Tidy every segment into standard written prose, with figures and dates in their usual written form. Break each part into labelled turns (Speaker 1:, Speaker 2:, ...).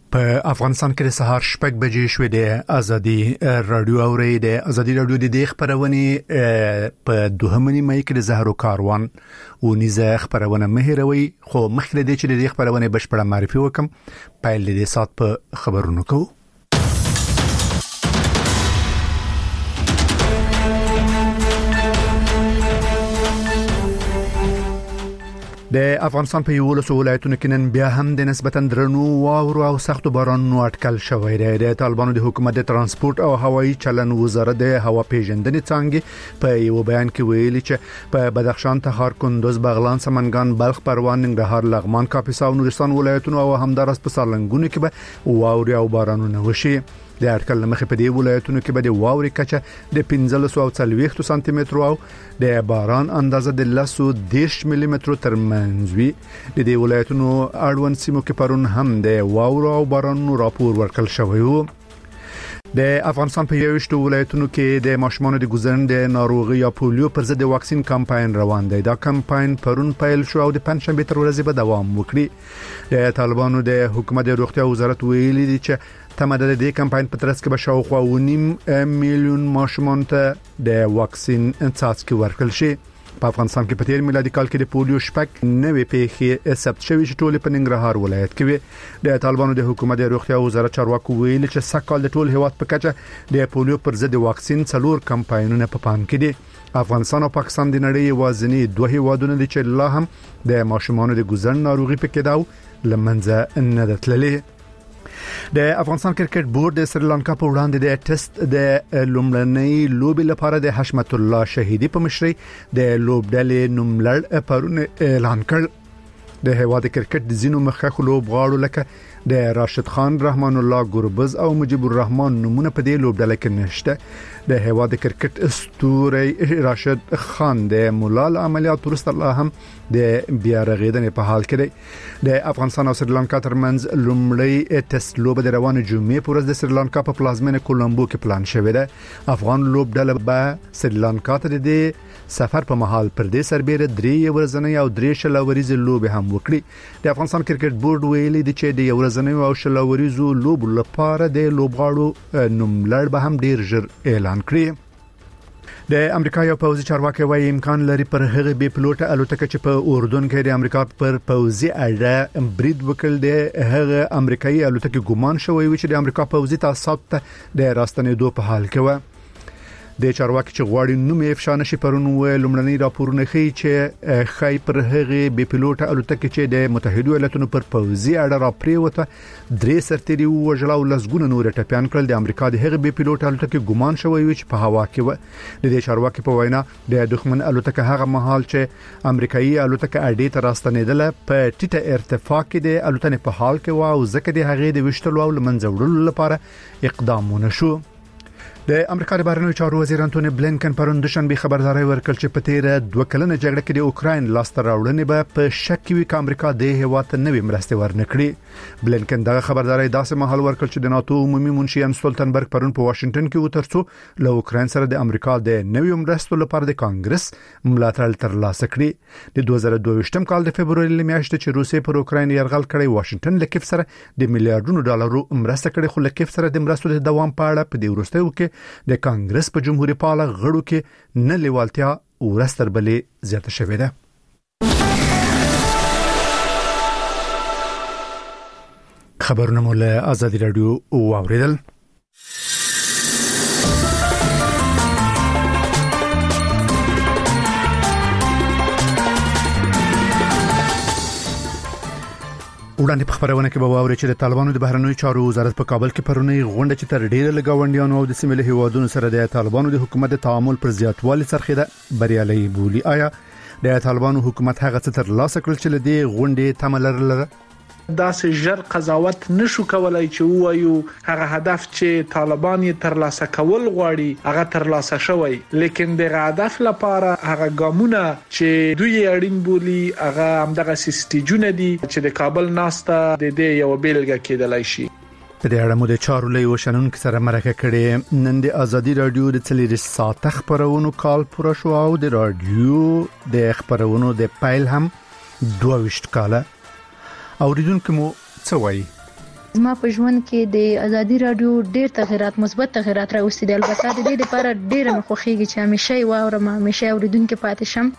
Speaker 1: په افغانستان کې د سهار 6 بجې شوې د ازادي رادیو اوري د ازادي رادیو د خبرونه په 2 مې کې د زهرو کاروان او نيزه خبرونه مهروي خو مخکې د چې د خبرونه بشپړه معرفي وکم پایل د سات په خبرونو کو د افغانستان په یو لسو ولایتونو کې نن بیا هم د نسبتاً درنو واورو او سختو بارانونو اټکل شوی دی د طالبانو د حکومت د ترانسپورت او هوایي چلن وزارت د هوا پیژندنې څنګه په یو بیان کې ویلي چې په بدخشان، تخار، کندوز، بغلان، سمنګان، بلخ، پروان، ننګرهار، لغمان، کاپیسا او نورستان ولایتونو او همدارس په سالنګونو کې به واوري او بارانونه وشي. د اټکل مخې په دې ولایتونو کې به د واوري کچه د 1540 سانتي متر او د باران اندازه د 10 ملي متر تر منځ وي. د دې ولایتونو اړوند سیمو کې پرون هم د واورو او بارانونو راپور ورکړل شوی و. د افغانستان په یوشتو ولایتونو کې د ماشومانو د ګزرن د ناروغي یا پولیو پر ضد د واکسین کمپاین روان دی. دا کمپاین پرون پیل شو او د پنځشنبه تر ورځې به دوام وکړي. د طالبانو د حکومت د روغتیا وزارت ویلي دی چې تماده د کمپاین په ترڅ کې به شاوخوا 1.5 میلیون ماشومان ته د واکسین څاڅکي ورکړل شي. په افغانستان کې په تیر میلادي کال کې د پولیو شپږ نوې پیښې ثبت شوې چې ټول په ننګرهار ولایت کې وي. د طالبانو د حکومت د روغتیا وزارت چارواکو ویلي چې سږکال د ټول هیواد په کچه د پولیو پر ضد واکسین 4 کمپاینونه په پام کې دي. افغانستان او پاکستان د نړۍ وازنی دوه هیوادونه دي چې لا هم د ماشومانو د ګزن ناروغي په کې داو لمنځه نه دتللي. د افغانستان کرکټ بورډ د سریلانکا په وړاندې د ټیسټ د لومړنۍ لوبي لپاره د حشمت الله شهیدی په مشرۍ د لوبډلې نوملړ پرون اعلان کړ. د هیواد کرکټ د زینو مخکښ لوبغاړو لکه د راشد خان، رحمان الله ګربز او مجيب الرحمن نمونه په دې لوبډله کې نشته. د هیواد کرکټ اسطوره راشد خان د مولال عملیات وروسته الله هم د بیا رغیدنې په حال کې دی. د افغانستان او سریلانکا ترمنځ لومړی ټیسټ لوب د روانه جمعې پر ورځ د سریلانکا په پلازمینه کولمبو کې پلان شوی دی. افغان لوبډله به سریلانکا ته د سفر په محل پر دې سربېره 3 ورځنۍ او 3 شلوريز لوب هم وکړي. د افغانستان کرکټ بورډ ویلي دی چې د ورځنۍ او شلوريزو لوب لپاره د لوبغاړو نوملړ به هم ډیر ژر اعلان کړي. د امریکا یو پوځي چارواکي وايي امکان لري پر هغه بي پلوټه الوتکه چې په اردن کې د امریکا پر پوځي اډه برید وکړ د هغه امریکایي الوتکه ګمان شوی و چې د امریکا پوځي تاسیسات د راستنېدو په حال کې و. د چارواکي چې غواړي نوم یې افشا نشي پرون و لومړنی راپورونه ښیي چې خای پر هغه بي پلوټه الوتکه چې د متحده ایالاتونو پر پوځي اډه را پریوته 3 سرتيري وژل او لسګونه نور ټپيان کړل. د امریکا د هغه بي پلوټه الوتکه ګمان شوی و چې په هوا کې و. د دې چارواکي په وینا د دښمن الوتکه هغه مهال چې امریکایي الوتکه اډې ته راستنېدله په ټیټه ارتفاع کې د الوتنې په حال کې و او ځکه د هغه د وشتلو او لمنځه وړلو لپاره اقدامونه شو. د امریکا د بهرنیو چارو وزیر انټونی بلینکن پرون دوشنبه خبرداري ورکړه چې په تیر 2 کلنه جګړه کې د اوکراین لاسته راوړنې به په شک کې وي چې امریکا د هیواد نوې مرستې ورنکړي. بلینکن دغه خبرداري داسې مهال ورکړ چې د ناتو عمومي منشي ان سټولټنبرګ پرون په واشنگټن کې وترڅو له اوکراین سره د امریکا د نوې مرستو لپاره د کانګرس ملاتړ ترلاسه کړي. د 2022م کال د فبرवरी میاشتې چې روسیې پر اوکراین یرغل کړی، واشنگټن له کیف سره د میلیارډونو ډالرو مرسته کړې، خو له کیف سره د مرستو د دوام په اړه په دې وروستیو کې د کانګرس په جمهوریت پاله غړو کې نه لیوالتیا ورستر بلې زیاته شوې ده. خبرونه مول ازادي رادیو اوریدل. وړاندې په خبرونه کې به واوري چې د طالبانو د بهرنیو چارو وزارت په کابل کې پرونی غونډه چې تر ډیره لګاونډیانو او د سیمې هیوادونو سره د طالبانو د حکومت د تعامل پر زیاتوالي څرخیده بریالي بولی. آیا د طالبانو حکومت هغه څه تر لاسه کړل چې د غونډې تملر لره
Speaker 2: داسې ژر قضاوت نشو کولای چې وایو هغه هدف چې طالبان یې ترلاسه کول غواړي هغه ترلاسه شوی، لیکن دغه هدف لپاره هغه ګامونه چې دوی اړین بولی هغه همدغه سیستیجونه دي چې د کابل ناسته د دې یو بیلګه کېدلای شي.
Speaker 1: په دې اړه مو د چارو لوي وشنون سره مرکه کړې. نن د ازادي رادیو د 3 ساعت خبرونو کال پوره شو او د رادیو د خبرونو د پایل هم 22 کاله اوریدونکو مو څه وایي.
Speaker 3: زما په ژوند کې د ازادي رادیو ډېر تغیرات مثبت تغیرات راوستي دي. البته د دې لپاره ډېر مخوخیږي چې همیشه واورم، همیشه اوریدونکو پاتې شم.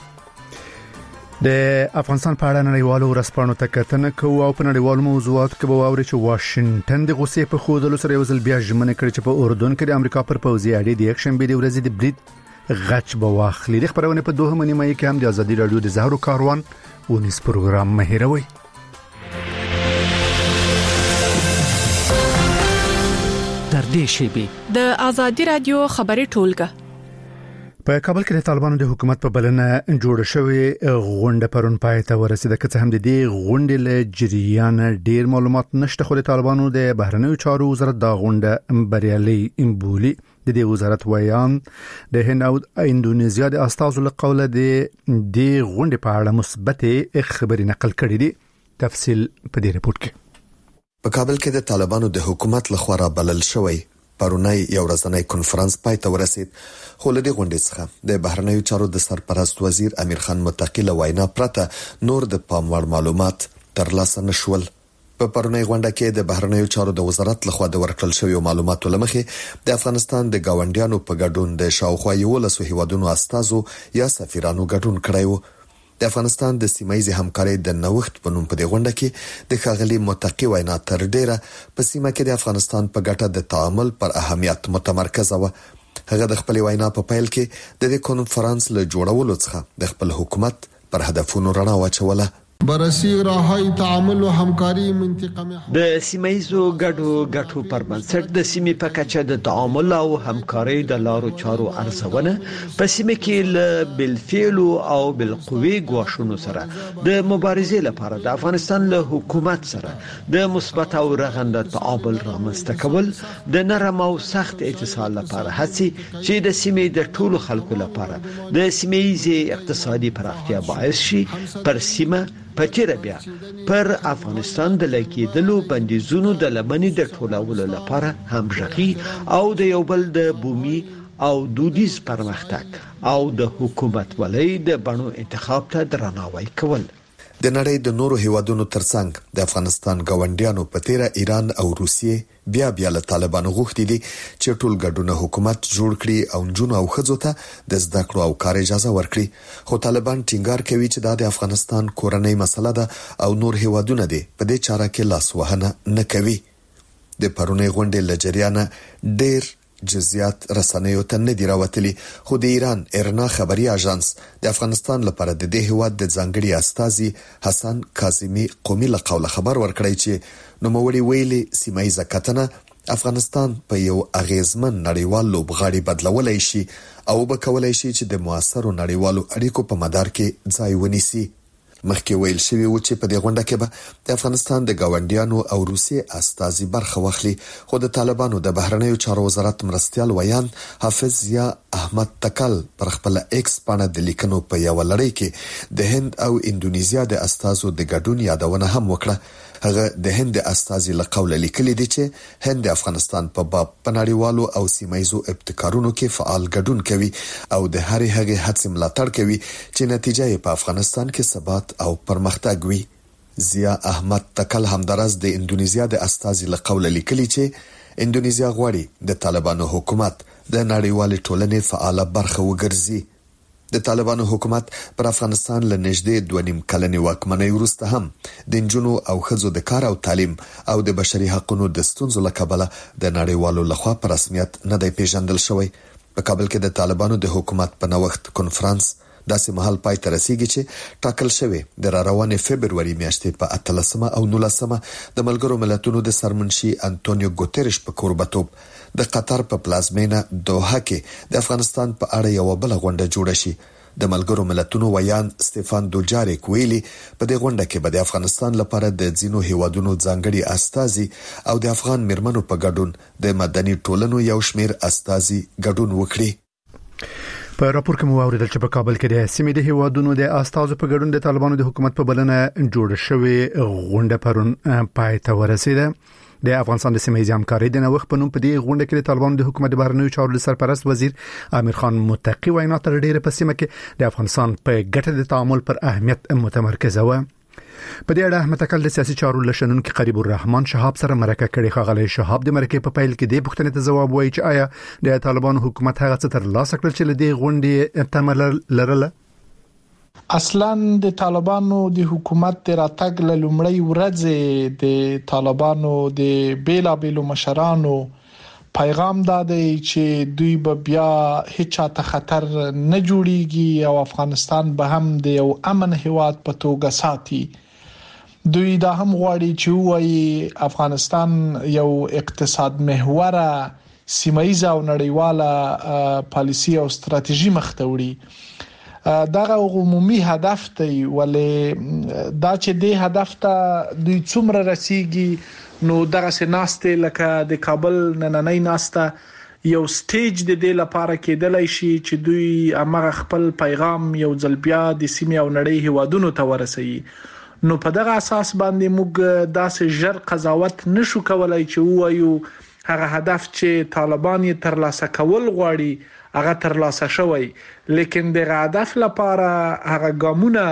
Speaker 1: د افغانستان په اړه نړیوالو ورځپاڼو ته کتنه کوو او په نړیوالو موضوعاتو کې به واوري چې واشنگټن د غوسې په خوځولو سره یو ځل بیا ژمنه کړې چې په اردن کې د امریکا پر پوځي اډې د یکشنبه د ورځې د برید غچ به واخلي. د خبرونه په دوه نیمه کې هم د ازادي رادیو د زهرو کاروان ونیس پروګرام مهیروي.
Speaker 4: در دې شیبه
Speaker 5: د ازادي رادیو خبري ټولګه
Speaker 1: په کابل کې د طالبانو د حکومت په بلنه جوړ شوی غونډه پرون پای ته ورسیده. که څه هم د دې غونډې له جریان ډیر معلومات نشته، خو د طالبانو د بهرنیو چارو وزارت دا غونډه بریالي بولي. د دې وزارت ویان د هند او اندونیزیا د استازو له قوله د دې غونډې په اړه مثبت خبري نقل کړي دي. تفصیل په دې رپورت کې.
Speaker 6: په کابل کې د طالبانو د حکومت لخوا را بلل شوی پرونی یو ورځنی کنفرانس پای ته ورسید، خو له دې غونډې څخه د بهرنیو چارو د سرپرست وزیر امیر خان متقی له وینا پرته نور د پام وړ معلومات ترلاسه نشول. په پرونی غونډه کې د بهرنیو چارو د وزارت لخوا د ورکړل شوی معلوماتو لمخې د افغانستان د گاونډیانو په ګډون د شاوخوا 11 هیوادونو استازو یا سفیرانو ګډون کړی و. د افغانستان د سیمایي همکارۍ د نوښت په نوم په دې غونډه کې د ښاغلي متقی وینا تر ډیره په سیمه کې د افغانستان په ګټه د تعامل پر اهمیت متمرکزه و. هغه د خپل وینا په پیل کې د دې کنفرانس له جوړولو څخه د خپل حکومت پر هدفونو رڼا واچوله.
Speaker 7: بررسي راهي تعامل او همکاري منطقه
Speaker 8: د سیمایزو ګډو پر بنسټ د سیمې په کچه د تعامل او همکاري د لارو چارو ارزونه په سیمه کې له بالفعل او بالقوي غواړو سره د مبارزې لپاره د افغانستان له حکومت سره د مثبت او رغنده تعامل رامنځته کول د نرم او سخت اتصال لپاره هڅه چې د سیمې د ټولو خلکو لپاره د سیمایي اقتصادي پراختیا باعث شي پر سیمه پچیر بیا پر افغانستان د لکېدلو بندیزونو د لمنې د ټولولو لپاره همغږي او د یو بل د بومي او دودیز پرمختګ او د حکومت ولې د بڼو انتخاب ته درناوی کول.
Speaker 6: د نړۍ د نورو هیوادونو ترڅنګ د افغانستان گاونډیانو په تیره ایران او روسیې بیا له طالبانو غوښتي دي چې ټول ګډونه حکومت جوړ کړي او جنونو او خځو ته د زده کړو او کار اجازه ورکړي. خو طالبان ټینګار کوي چې دا د افغانستان کورنۍ مسله ده او نور هیوادونه دي په دې چاره کې لاس وهنه نه کوي. د پرونی غونډې لجریانه ډیر جزئیات رسنیو ته نه دی راوتلي، خو د ایران ارنا خبري اژانس د افغانستان لپاره د دې هیواد د ځانګړي استازي حسن کاظمی قومي له قوله خبر ورکړی چې نوموړي ویلي سیمایي زکاتنه افغانستان په یو اغیزمن نړیوال لوبغاړي بدلولای شي او به کولای شي چې د موثرو نړیوالو اړیکو په مدار کې ځای ونیسي. مخکې ویل شوی و چې په دې غونډه کې به د افغانستان د گاونډیانو او روسیې استازي برخه واخلي، خو د طالبانو د بهرنیو چارو وزارت مرستيال ویان حافظ ضیا احمد تکل پر خپل ایکس باندې د لیکنو په یو لړۍ کې د هند او اندونیزیا د استازو د ګډون یادونه هم وکړه. هغه د هند استازي له قوله لیکلي دي چې هند د افغانستان په باب په نړیوالو او سیمایزو ابتکارونو کې فعال ګډون کوي او د هرې هغې هڅې ملاتړ کوي چې نتیجه یې په افغانستان کې ثبات او پرمختګ وي. ضیا احمد تکل همدارس د اندونیزیا د استازي له قوله لیکلي چې اندونیزیا غواړي د طالبانو حکومت د نړیوال ټولنې فعال برخه وګرځي. د طالبانو حکومت پر افغانستان له نږدې 2.5 کلنې واکمنۍ وروسته هم د نجونو او ښځو د کار او تعلیم او د بشري حقوقو د ستونزو له کبله د نړیوالو لخوا په رسمیت نه دی پیژندل شوی. په کابل کې د طالبانو د حکومت په نوښت کنفرانس داسې مهال پای ته رسیږي چې ټاکل شوی د روانې فبرवरी میاشتې په 18 او 19 د ملګرو ملتونو د سرمنشي انټونیو ګوتریش په قربتوب د قطر په پلازمینه دوحه کې د افغانستان په اړه یو بل غونډه جوړه شي. د ملګرو ملتونو ویان سټيفان دوجاریک ویلي په دې غونډه کې به د افغانستان لپاره د ځینو هیوادونو ځانګړي استازي او د افغان مرمنو په ګډون د مدني ټولنو یو شمیر استازي ګډون وکړي.
Speaker 1: په راپور کې مو اوریدل چې په کابل کې د سیمې د هیوادونو د استازو په ګډون د طالبانو د حکومت په بلنه جوړ شوی غونډه پرون پای ته ورسیده. د افغانستان د سیمې همکارۍ د نوښت په نوم په دې غونډه کې د طالبانو د حکومت بهرنیو چارو سرپرست وزیر امیر خان متقی وینا تر ډیره په سیمه کې د افغانستان په ګټه د تعامل پر اهمیت متمرکزه و. په دې اړه متکل سیاسي چارو لشنن کې قریب الرحمن شهاب سره مرکه کړي. خغلی شهاب د مرکه په پیل کې د پښتنې ته جواب وایي چې آیا د طالبانو حکومت هغه څه تر لاسه کړل چې لدې غونډې تمل لرله.
Speaker 2: اصلا د طالبانو د حکومت د راتګ لومړی ورځ د طالبانو د بیلابېلو مشرانو پیغام دادی چې دوی به بیا هیڅ ته خطر نه جوړیږي او افغانستان به هم د یو امن هیواد په توګه ساتي. دوی دا هم غواړي چې وایي افغانستان یو اقتصاد محوره سیمایي او نړیواله پالیسی او ستراتیژي مخته وړي. دغه عمومي هدف دی ولې دا چې د هدف ته دوی څومره رسیږي نو دغه سناسته لکه د کابل نننۍ ناسته یو سټیج د دې لپاره کېدلای شي چې دوی امغه خپل پیغام یو ځل بیا د سیمې او نړۍ هوادونو ته ورسوي. نو په دغه اساس باندې موږ داسې ژر قضاوت نشو کولای چې وایو هغه هدف چې طالبان یې ترلاسه کول غواړي هغه ترلاسه شوی، لیکن دغه هدف لپاره هغه ګامونه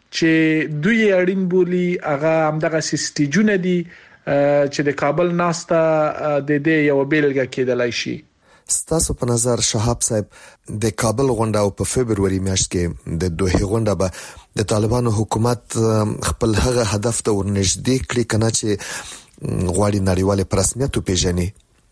Speaker 2: چې دوی اړین بولی هغه همدغه سټیجونه دي چې د کابل ناسته د دې یو بیلګه کېدلای شي.
Speaker 6: ستاسو په نظر شهاب صاحب د کابل غونډه او په فبرवरी میاشت کې د دوه غونډه به د طالبانو حکومت خپل هغه هدف ته ورنږدې کړي کنه چې غواړي نړیواله رسمیت پیژني.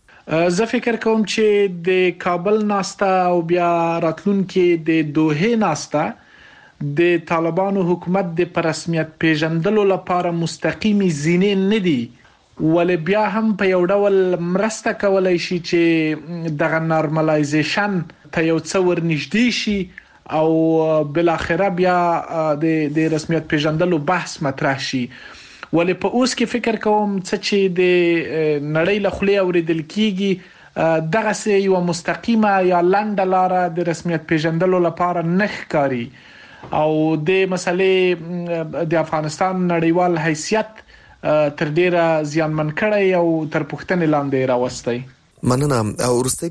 Speaker 2: زه فکر کوم چې د کابل ناسته او بیا راتلونکي د دوه ناسته د طالبانو حکومت د رسمیت پیژندلو لپاره مستقیمي زینې نه دي، ولې بیا هم په یو ډول مرسته کولای شي چې دغه نارملایزیشن ته یو څو ورنږدې شي او بل اخره بیا د رسمیت پیژندلو بحث مطرح شي. ولې په اوس کې فکر کوم چې د نړۍ له خلې اوریدل کیږي دغه سه یو مستقیمه یا لنډه لار د رسمیت پیژندلو لپاره نه ښکاري او د مسلې د افغانستان نړیوال حیثیت تر ډیره زیانمن کړی او تر پښتنې لاندې راوستي.
Speaker 6: مننه. او ورسته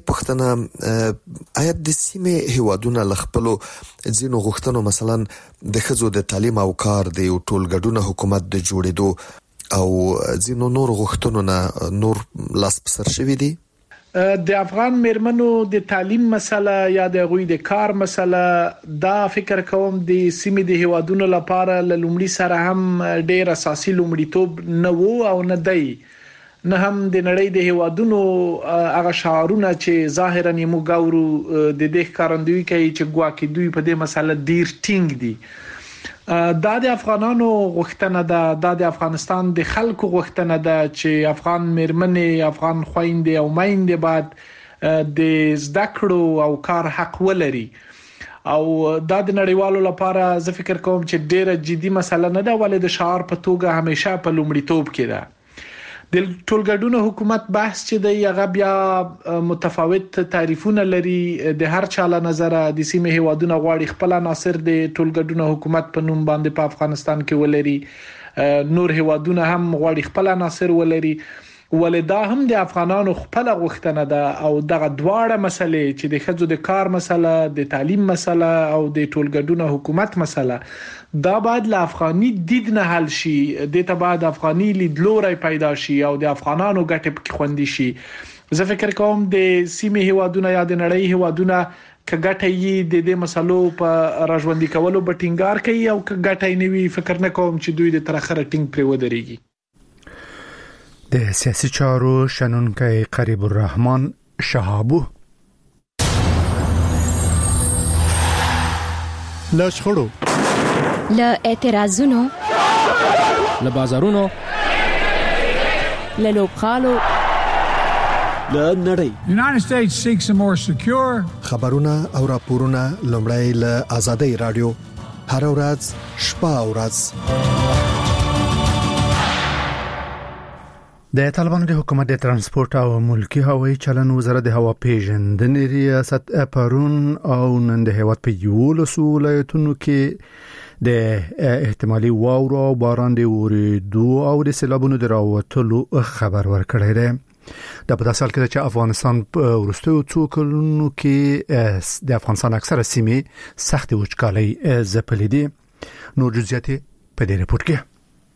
Speaker 6: پښتنه آیا د سیمې هیوادونو لخپلو ځینو غوښتنو مثلا د خزو د تعلیم او کار د یو ټولګډونه حکومت د جوړېدو او ځینو نور غوښتنو نه نور لاس پسر شوی دي؟
Speaker 2: د افغان میرمنو د تعلیم مسله یا د غوی د کار مسله دا فکر کوم د سیمې د هیوادونو لپاره لومړی سره هم ډیر اساسي لومړیتوب نه وو او نه دی، نه هم د نړۍ د هیوادونو هغه شعارونه چې ظاهرا یې موږ ګورو د دې ښکارندوی کوي چې ګواکې دوی په دې مسله ډیر ټینګ دي. دا د افغانانو غوښتنه ده، دا د افغانستان د خلکو غوښتنه ده چې افغان میرمنې، افغان خويندې او میندې باید د زده کړو او کار حق ولري او دا د نړیوالو لپاره زه فکر کوم چې ډیره جدي مسله نه ده ولې د شعار په توګه همیشه په لومړیتوب کې ده. د ټولګډونو حکومت بحث چې دی هغه بیا متفاوت تعریفونه لري. د هر چا له نظره د سیمې هیوادونو غواړي خپل عناصر د ټولګډونو حکومت په نوم باندې په افغانستان کې ولري، نور هیوادونه هم غواړي خپل عناصر ولري، ولې دا هم د افغانانو خپل غوښتنه ده او دغه دواړه مسلې چې د خځو د کار مسله، د تعلیم مسله او د ټولګډونو حکومت مسله دا باید له افغاني دید نه حل شي، د ته بعد افغاني لیدلوري پیدا شي او د افغانانو ګټه پکې خوندي شي. زه فکر کوم د سیمې هیوادونو یا د نړۍ هیوادونو کګټه یې د دې مسلو په راژوندي کولو به ټینګار کوي او کګټه یې نوي فکر نه کوم چې دوی د ترخره ټینګ پرې ودرېږي.
Speaker 1: د سیاسي چارو شنونکی قریب الرحمن شهابو لا شخړو
Speaker 9: لا اعتراضونو
Speaker 4: لا بازارونو
Speaker 9: لا لوبخالو
Speaker 8: لا نړۍ.
Speaker 10: United States seeks a more secure
Speaker 6: خبرونه او راپورونه لومړی له آزادۍ رادیو هر ورځ شپه او ورځ.
Speaker 1: د طالبانو د حکومت د ترانسپورت او ملکی هوایي چلن وزارت د هوا پیژندنې ریاست پرون او نن د هیواد په یو ولایتونو کې د احتمالي واورو او باران د وریدو او د سیلابونو د راوتلو خبر ورکړی دی. د په داسې حال کې چې افغانستان په وروستیو څو کلونو کې د افغانستان اکثره سیمې سخت وچکالۍ ځپلې دي. نور جزئیات په دې رپورت کې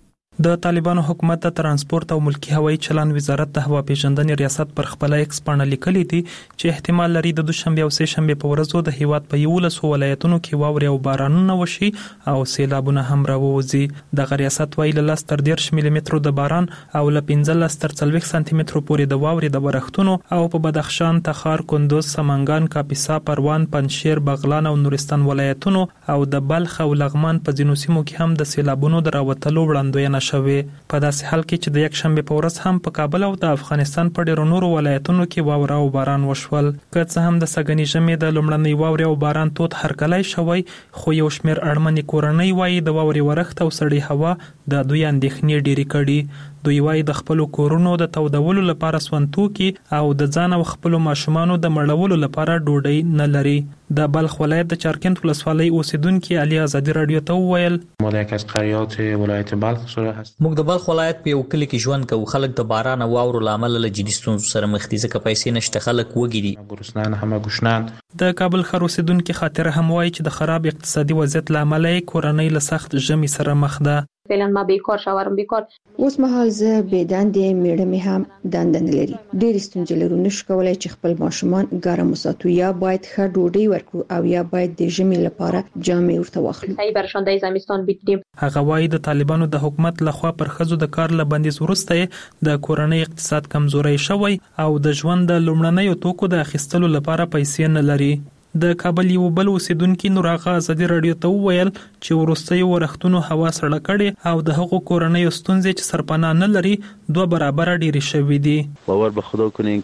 Speaker 11: د طالبانو حکومت د ترانسپورت او ملکی هوایي چلن وزارت د هوا پیژندنې ریاست پر خپل ایکس باندې لیکلي دي چې احتمال لري د دوشنبه او سه شنبه په ورځو د هیواد په 11 ولایتونو کې واوري او بارانونه وشي او سیلابونه هم راووزي. د ریاست ویل لاس تر 10 ملي متر د باران او ل 15 تر 40 سانتي متر پورې د واوري د ورښتونو او په بدخشان، تخار، کندوز، سمنګان، کاپیسا، پروان، پنجشیر، بغلان او نورستان ولایتونو او د بلخ او لغمان په ځینو سیمو کې هم د سیلابونو د راوتلو وړاندوینه شوه. په داسې حال کې چې د یک شنبه په ورځ هم په کابل او د افغانستان په ډیرو نورو ولایتونو کې واوره او باران وشول. که څه هم د سګنی ژمي د لومړنۍ واورې او باران تود هرکلی شوی، خو یو شمېر اړمنې کورنۍ وایي د واورې ورښت او سړې هوا د دوی اندېښنې ډېرې کړي. دوی وایي د خپل کورونو د تودولو لپاره سونتوکي او د ځان او خپل ماشومانو د مړولو لپاره ډوډۍ نه لري. د بلخ ولایت د چارکند ولسوالۍ اوسیدونکو علي آزادي رادیو ته وویل
Speaker 12: ما یک از قریات ولایت بلخ سره هست.
Speaker 13: موږ د بلخ ولایت په یو کلی کې ژوند کوو. خلک د باران او واورو لامل له جدي ستونزو سره مخ دي ځکه پیسې نشته، خلک وږي دي.
Speaker 12: ګورستان هم ګوشنان.
Speaker 11: د کابل ښار اوسیدونکو خاطر هم وایي چې د خراب اقتصادي وضعیت لامل یې کورنۍ له سخت ژمي سره مخ ده.
Speaker 14: فعلا ما بیکار شوارم بیکار
Speaker 15: اوس مهال زه به دندې میړه می هم دندن لري. ډېر ستونزې لرو، نشو کولای چې خپل ماشومان ګرم وساتو، یا باید ښه ډوډۍ ورکړو او یا باید د ژمي لپاره جامې ورته واخلو.
Speaker 14: صحیح برشان د زمستان بګیریم.
Speaker 11: هغه وایي د طالبانو د حکومت لخوا پر ښځو د کار له بندیز وروسته د کورنۍ اقتصاد کمزوري شوی او د ژوند د لومړنیو توکو د اخیستلو لپاره پیسې نه لري. د کابل یو بل اوسیدونکو نوراغه آزادي رادیو ته وویل چې ورستۍ ورښتونو هوا سړه کړي او د هغو کورنۍ ستونزې چې سرپناه نه لري 2 برابر ډېری شوي دي.
Speaker 16: باور به خدا کنین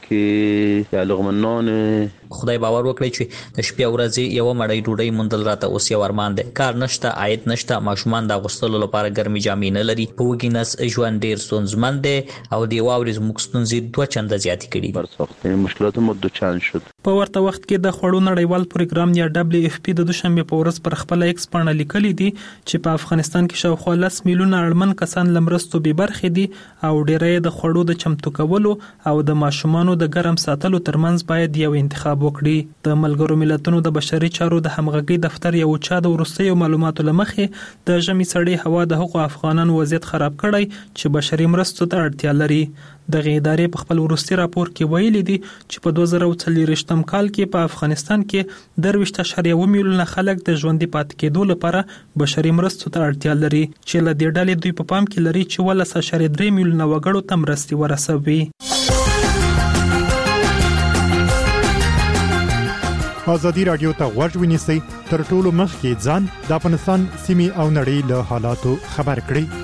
Speaker 16: که لغمنان
Speaker 13: خدای باور وکړي چې د شپې ورځې یو مړی ډوډۍ مندل راته اوس یو ارمان دی. کار نشته، عاید نشته، ماشومان د غوښتلو لپاره ګرمي جامې نه لري. په وګینس ژوند ډېر ستونزمن دی او د واورې زموږ ستونزې 2 چنده زیاتې کړي.
Speaker 16: برساخته مشکلات مو 2 چند شد.
Speaker 11: په ورته وخت کې د خړو نړیوال پروګرام یا WFP د دوشنبه په ورځ پر خپل ایکس باندې لیکلي دي چې په افغانستان کې شاوخوا 10 میلیونه اړمن کسان لمرستو به برخې دي او ډېرې د خړو د چمتو کولو او د ماشومانو د ګرم ساتلو ترمنځ باید یو انتخاب وکړي. د ملګرو ملتونو د بشري چارو د همغږي دفتر یو چا د ورستیو معلوماتو لمخې د ژمي سړې هوا د حقوق افغانانو وضعیت خراب کړی چې بشري مرستو ته اړتیا لري. دغه ادارې په خپل ورستي راپور کې ویلي دي چې په 2023م کال کې په افغانستان کې 23.1 میلیونه خلک د ژوندۍ پاتې کېدو لپاره بشري مرستو ته اړتیا لري چې له دې ډلې دوی په پام کې لري چې 13.3 میلیونه وګړو ته مرستې ورسوي.
Speaker 17: آزادي رادیو ته غوږ ونیسئ، تر ټولو مخکې ځان د افغانستان سیمې او نړۍ له حالاتو خبر کړئ.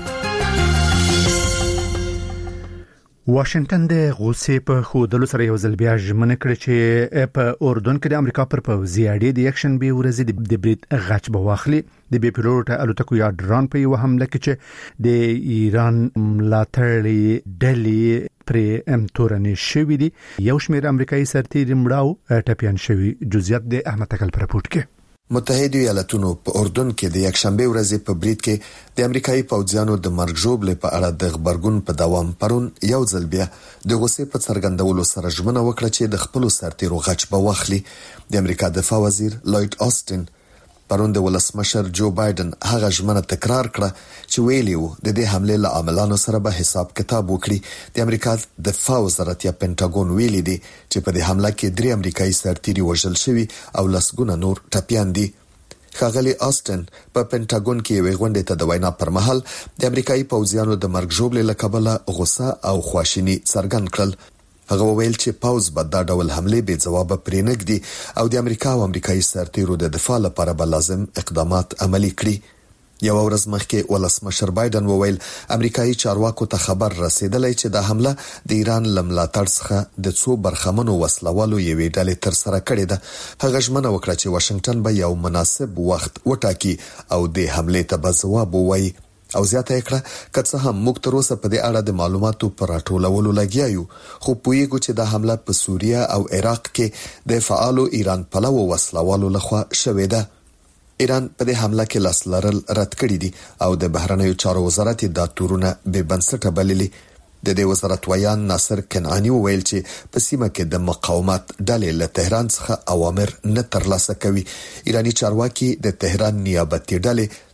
Speaker 1: واشنگټن د غوسې په خودلو سره یو ځل بیا ژمنه کړې چې په اردن کې د امریکا پر پوځي اډې د یکشن به ورځې د برید غچ به واخلي. د بي پیلوټ الوتکو یا ډرون په یو حمله کې چې د ایران ملاتړي ډلې پر امتورنې شوې دي، یو شمېر امریکایي سرتیري مړاو ټپيان شوي. جزئیات د احمد تکل پر رپورت کې.
Speaker 6: متحده ایالاتونو په اردن کې د یکشنبه ورځې په برید کې د امریکایي پوځیانو د مرګ ژوبلې په اړه د خبرګون په دوام پرون یو ځل بیا د غوسې په څرګندولو سره ژمنه وکړه چې د خپل سرتیرو غچ به واخلي. د امریکا دفاع وزیر لوید آستن پرون د ولسمشر جو بایدن هغه ژمنه تکرار کړه چې ویلی وو د دې حمله له عاملانو سره به حساب کتاب وکړي. د امریکا دفاع وزارت یا پینټاګون ویلي دی چې په دې حمله کې 3 امریکایي سرتیري وژل شوي او لسګونه نور ټپيان دي. ښاغلي آستن په پینټاګون کې یو غونډه ته د وینا پر مهال د امریکایي پوځیانو د مرګ ژوبلې له کبله غوسه او خواشیني څرګند کړل. هغه وویل چې پوځ به دا ډول حمله به جواب پرې نږدي او د امریکا او امریکایي سرتیرو د دفاع لپاره به لازم اقدامات عملي کړي. یو ورځ مخکې ولسمشر بایدن وویل امریکایي چارواکو ته خبر رسیدلی چې د حمله د ایران لملاتړ څخه د څو برخمنو وسلوالو یوې ډلې تر سره کړې ده. هغه ژمنه وکړه چې واشنگټن به یو مناسب وخت وټاکي او د حمله ته به ځواب ووایي او زیاته کړه که څه هم موږ تر اوسه په دې اړه د معلوماتو پر راټولولو لګیا یو، خو پوهیږو چې د حمله په سوریه او عراق کې د فعالو ایران پلوو وسلوالو لخوا شوې ده. ایران په دې حمله کې لاس لرل رد کړی دي او د بهرنیو چارو وزارت دا تورونه به بنسټه بللي. د دې وزارت ویان ناصر کنعانی وویل چې په سیمه کې د مقاومت ډلې له تهران څخه اوامر نه ترلاسه کوي. ایرانی چارواکي د تهران نیابتي ډلې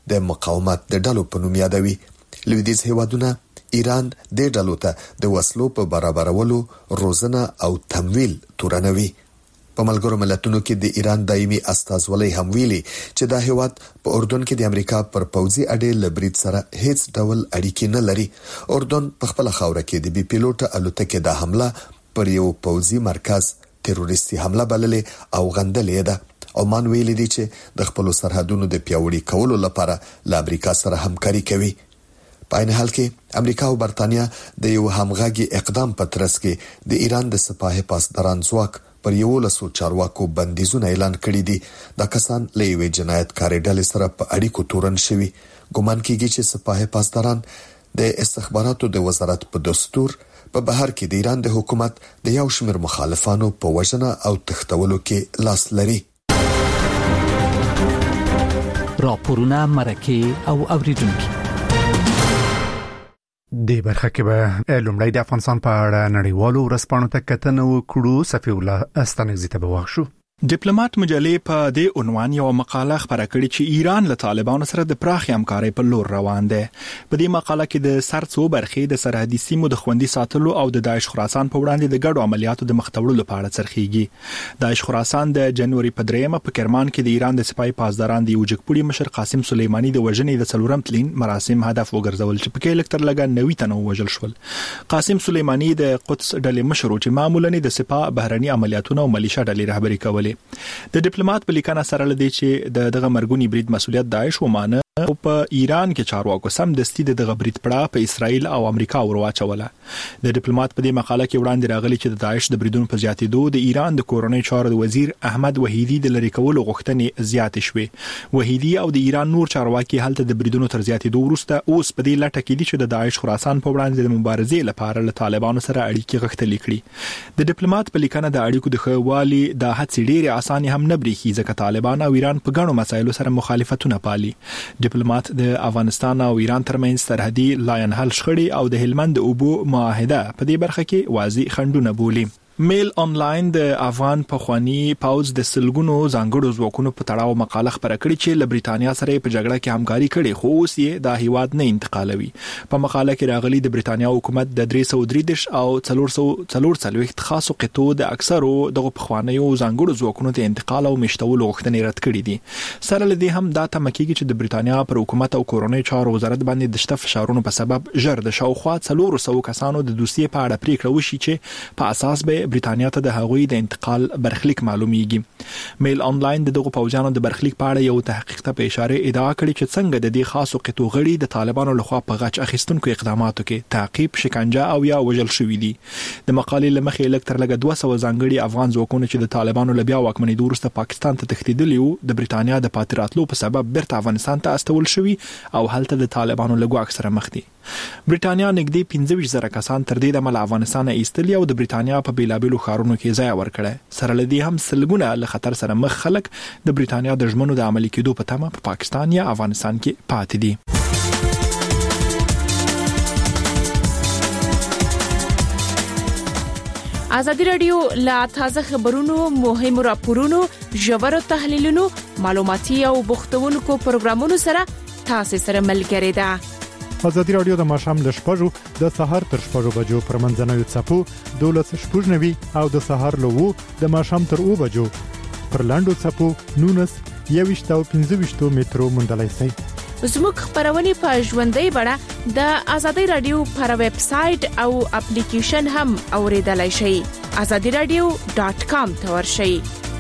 Speaker 6: د مقاومت د ډلو په نوم یادوي. لویدیځ هیوادونه ایران د ډلو ته د وسلو په برابرولو، روزنه او تمویل تورنوي. په ملګرو ملتونو کې د ایران دایمي استازولۍ هم ویلي چې دا هیواد په اردن کې د امریکا پر پوځي اډې له برید سره هیڅ ډول اړیکې نه لري. اردن په خپل خاوره کې د بي پیلوټ الوتکې د حمله پر یو پوځي مرکز تروریستي حمله بللې او غندلې ده. عمان ویلي دی چې د خپل سرحدونو د پیاوړي کولو لپاره له امریکا سره همکاري کوي. په عین حال کې امریکا او برتانیا د یو همغږي اقدام په ترڅ کې د ایران د سپاه پاسداران ځواک پر 11 چارواکو بندیزونه اعلان کړي دي. دا کسان له یوې جنایتکارې ډلې سره په اړیکو تورن شوي. ګومان کیږي چې سپاه پاسداران د استخباراتو د وزارت په دستور په بهر کې د ایران د حکومت د یو شمېر مخالفانو په وژنه او تښتولو کې لاس لري.
Speaker 18: راپورونه مرکه او اوریدونکو
Speaker 1: د برخه کې به لومړی د افغانستان په اړه نړیوالو ورځپاڼو ته کتنه وکړو. صفی الله استانګزی ته به واښو.
Speaker 19: ډیپلوماټ مجلې په دې عنوان یو مقاله خبره کړې چې ایران له طالبانو سره د پراخې همکارۍ په لور روان دی. په دې مقاله کې د سرڅو برخې د سرحدي سیمو د خوندي ساتلو او د داعش خراسان په وړاندې د ګډو عملیاتو د مخ تړلو په اړه څرخیږي. داعش خراسان د جنوري په 3 په کرمان کې د ایران د سپای پاسداران د وجګپوړي مشر قاسم سلیمانی د وژنې د څلورم تلین مراسم هدف وګرځول چې په کې لکتر لګا 90 تنه وژل شول. قاسم سلیمانی د قدس ډلې مشر چې معمولاً د سپاه بهرني عملیاتونو او ملیشیا ډلې رهبری کولې. د ډیپلوماټ په لیکنه سره لدی چې دغه مرګونی برید مسولیت داعش ومانه او په ایران کې چارواکو سم دستي دغه برید پړه په اسرائیل او امریکا ورواچوله. د ډیپلوماټ په دې مقاله کې وړاندې راغلي چې د داعش د بریدونو په زیاتېدو د ایران د کورنۍ چارو د وزیر احمد وحیدی د لری کولو غوښتنې زیاتې شوې. وحیدی او د ایران نور چارواکي هلته د بریدونو تر زیاتېدو وروسته اوس په دې لټه کې دي چې د داعش خراسان په وړاندې د مبارزې لپاره له طالبانو سره اړیکې غښتلې کړي. د ډیپلوماټ په لیکنه د اړیکو د ښهوالي د هڅې ډېرې اسانه هم نه بریښي ځکه طالبان او ایران په ګڼو مسایلو سره مخالفتونه پالي. ډیپلوماټ د افغانستان او ایران ترمنځ سرحدي لاین حل شخړې او د هلمند اوبو معاهده په دې برخه کې واضح خنډونه بولي. میل آنلاین د افغان پخوانی پاوز د سلګونو ځانګړو ځواکونو په تړاو مقاله خبره کړې چې له بریتانیا سره په جګړه کې همکاري کړې خو اوس یې د هیواد نه انتقالوي. په مقاله کې راغلي د بریتانیا حکومت د 333 او 440 خاصو قطو د اکثرو دغه پخوانیو ځانګړو ځواکونو ته انتقال او مشتول غوښتنې رد کړې دي. سره لدی هم دا تمکیږي چې د بریتانیا پر حکومت او کورونی چارو وزارت باندې د شته فشارونو په سبب ژر د شاوخوا 400 کسانو د دوسیې په اړه پریکړه وشي چې په اساس به بریتانیا ته د هغوی د انتقال برخلیک معلومیږي. میل آنلاین دغه پوجانو د برخلیک په اړه یو تحقیق ته په اشاره ادعا کړې چې څنګه د دې خاصو قطو غړي د طالبانو لخوا په غچ اخیستونکو اقداماتو کې تعقیب، شکنجه او یا وژل شوي دي. د مقالې لمخې لکتر لګ 200 ځانګړي افغان ځواکونه چې د طالبانو له بیا واکمنۍ وروسته پاکستان ته تښتیدلي وو د بریتانیا د پاتې راتلو په سبب بیرته افغانستان ته استول شوي او هلته د طالبانو له ګواښ سره مخ دي. بریتانیا نږدې 15,000 کسان تر دې د افغانستان ایستلي او د بریتانیا په بیلابېلو ښارونو کې ځای ورکړي. سره لدی هم سلګونه له خطر سره مخ خلک د بریتانیا د ژمنو د عملي کېدو په تمه په پاکستان یا افغانستان کې پاتې دي.
Speaker 5: ازادي رادیو لا تازه خبرونو، مهمو راپورونو، ژورو تحلیلونو، معلوماتي او بوختونکو پروګرامونو سره تاسو سره ملګری ده.
Speaker 17: ازادي رادیو د ماښام ل 6 د سهار تر 6 بجو پر منځنوي څپو 12:90 او د سهار له 2 د ماښام تر 2 بجو پر لاندو څپو 19 او 15 مترو مندلای سي.
Speaker 5: زموږ خبرونه په ژوندۍ بڼه د ازادي رادیو پر ویب سټ او اپلیکیشن هم اوریدلای شئ. azadiradio.com ته ورشئ.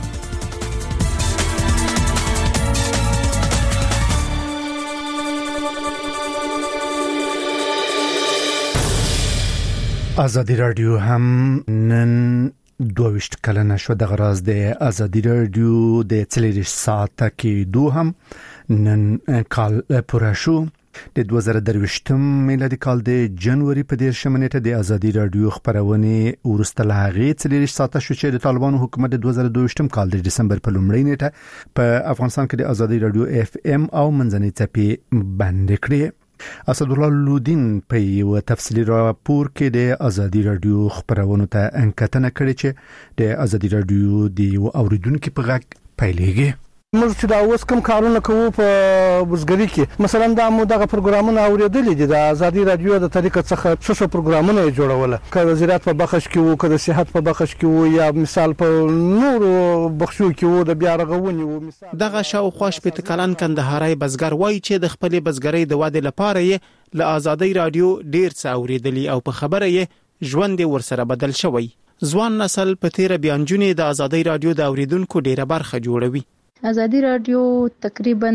Speaker 1: ازادي رادیو هم نن 22 کلنه شو. د غراز د ازادي رادیو د 40 ساعت کې دو هم نن کال پوره شو. د 2023 میلادي کال د جنوري په 10 نیټه د ازادي رادیو خبرونه ورسته لاغې 40 ساعت شو چې د طالبانو حکومت د 2022 کال د دسمبر په لومړۍ نیټه په افغانستان کې د ازادي رادیو FM او منځنۍ څپې بند کړې. اسد الله لودین په یو تفصیلی راپور کې د ازادي رادیو خبرونه ته انکتنه کړې چې د ازادي رادیو د اوریدونکو په غږ پیلېږي.
Speaker 20: موږ چې دا اوس کوم کارونه کوو په بزګري کې مثلا دا مو دغه پروګرامونه اوریدلې دي د ازادي رادیو د طریقې څخه څه پروګرامونه جوړول کله وزارت په بخښ کې وو کله صحت په بخښ کې وو یا مثال په نورو بخښو کې وو د بیا رغونې وو مثال
Speaker 21: دغه شاوخوا شپږ کلن کندهاري بزګر وایي چې د خپل بزګرۍ د وادي لپاره یې له ازادي رادیو ډیر څه اوریدلی او په خبره یې ژوند ورسره بدل شوی ځوان نسل په تیر بیانجونې د ازادي رادیو د اوریدونکو ډیره برخه جوړوي
Speaker 3: ازادي رادیو تقریبا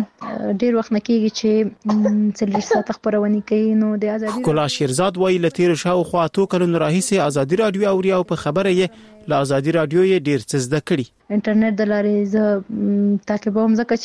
Speaker 3: ډیر وخت نکېږي چې 40 ساعت خبرونه کوي نو د ازادي
Speaker 21: کولا شیرزاد وایي لتیر شاوخوا 2 کلونو راهیسې ازادي رادیو اوري او په خبره یې له ازادي رادیو یې ډیر څه زده کړي
Speaker 3: انټرنیټ د لارې ز تعقیبوم ځکه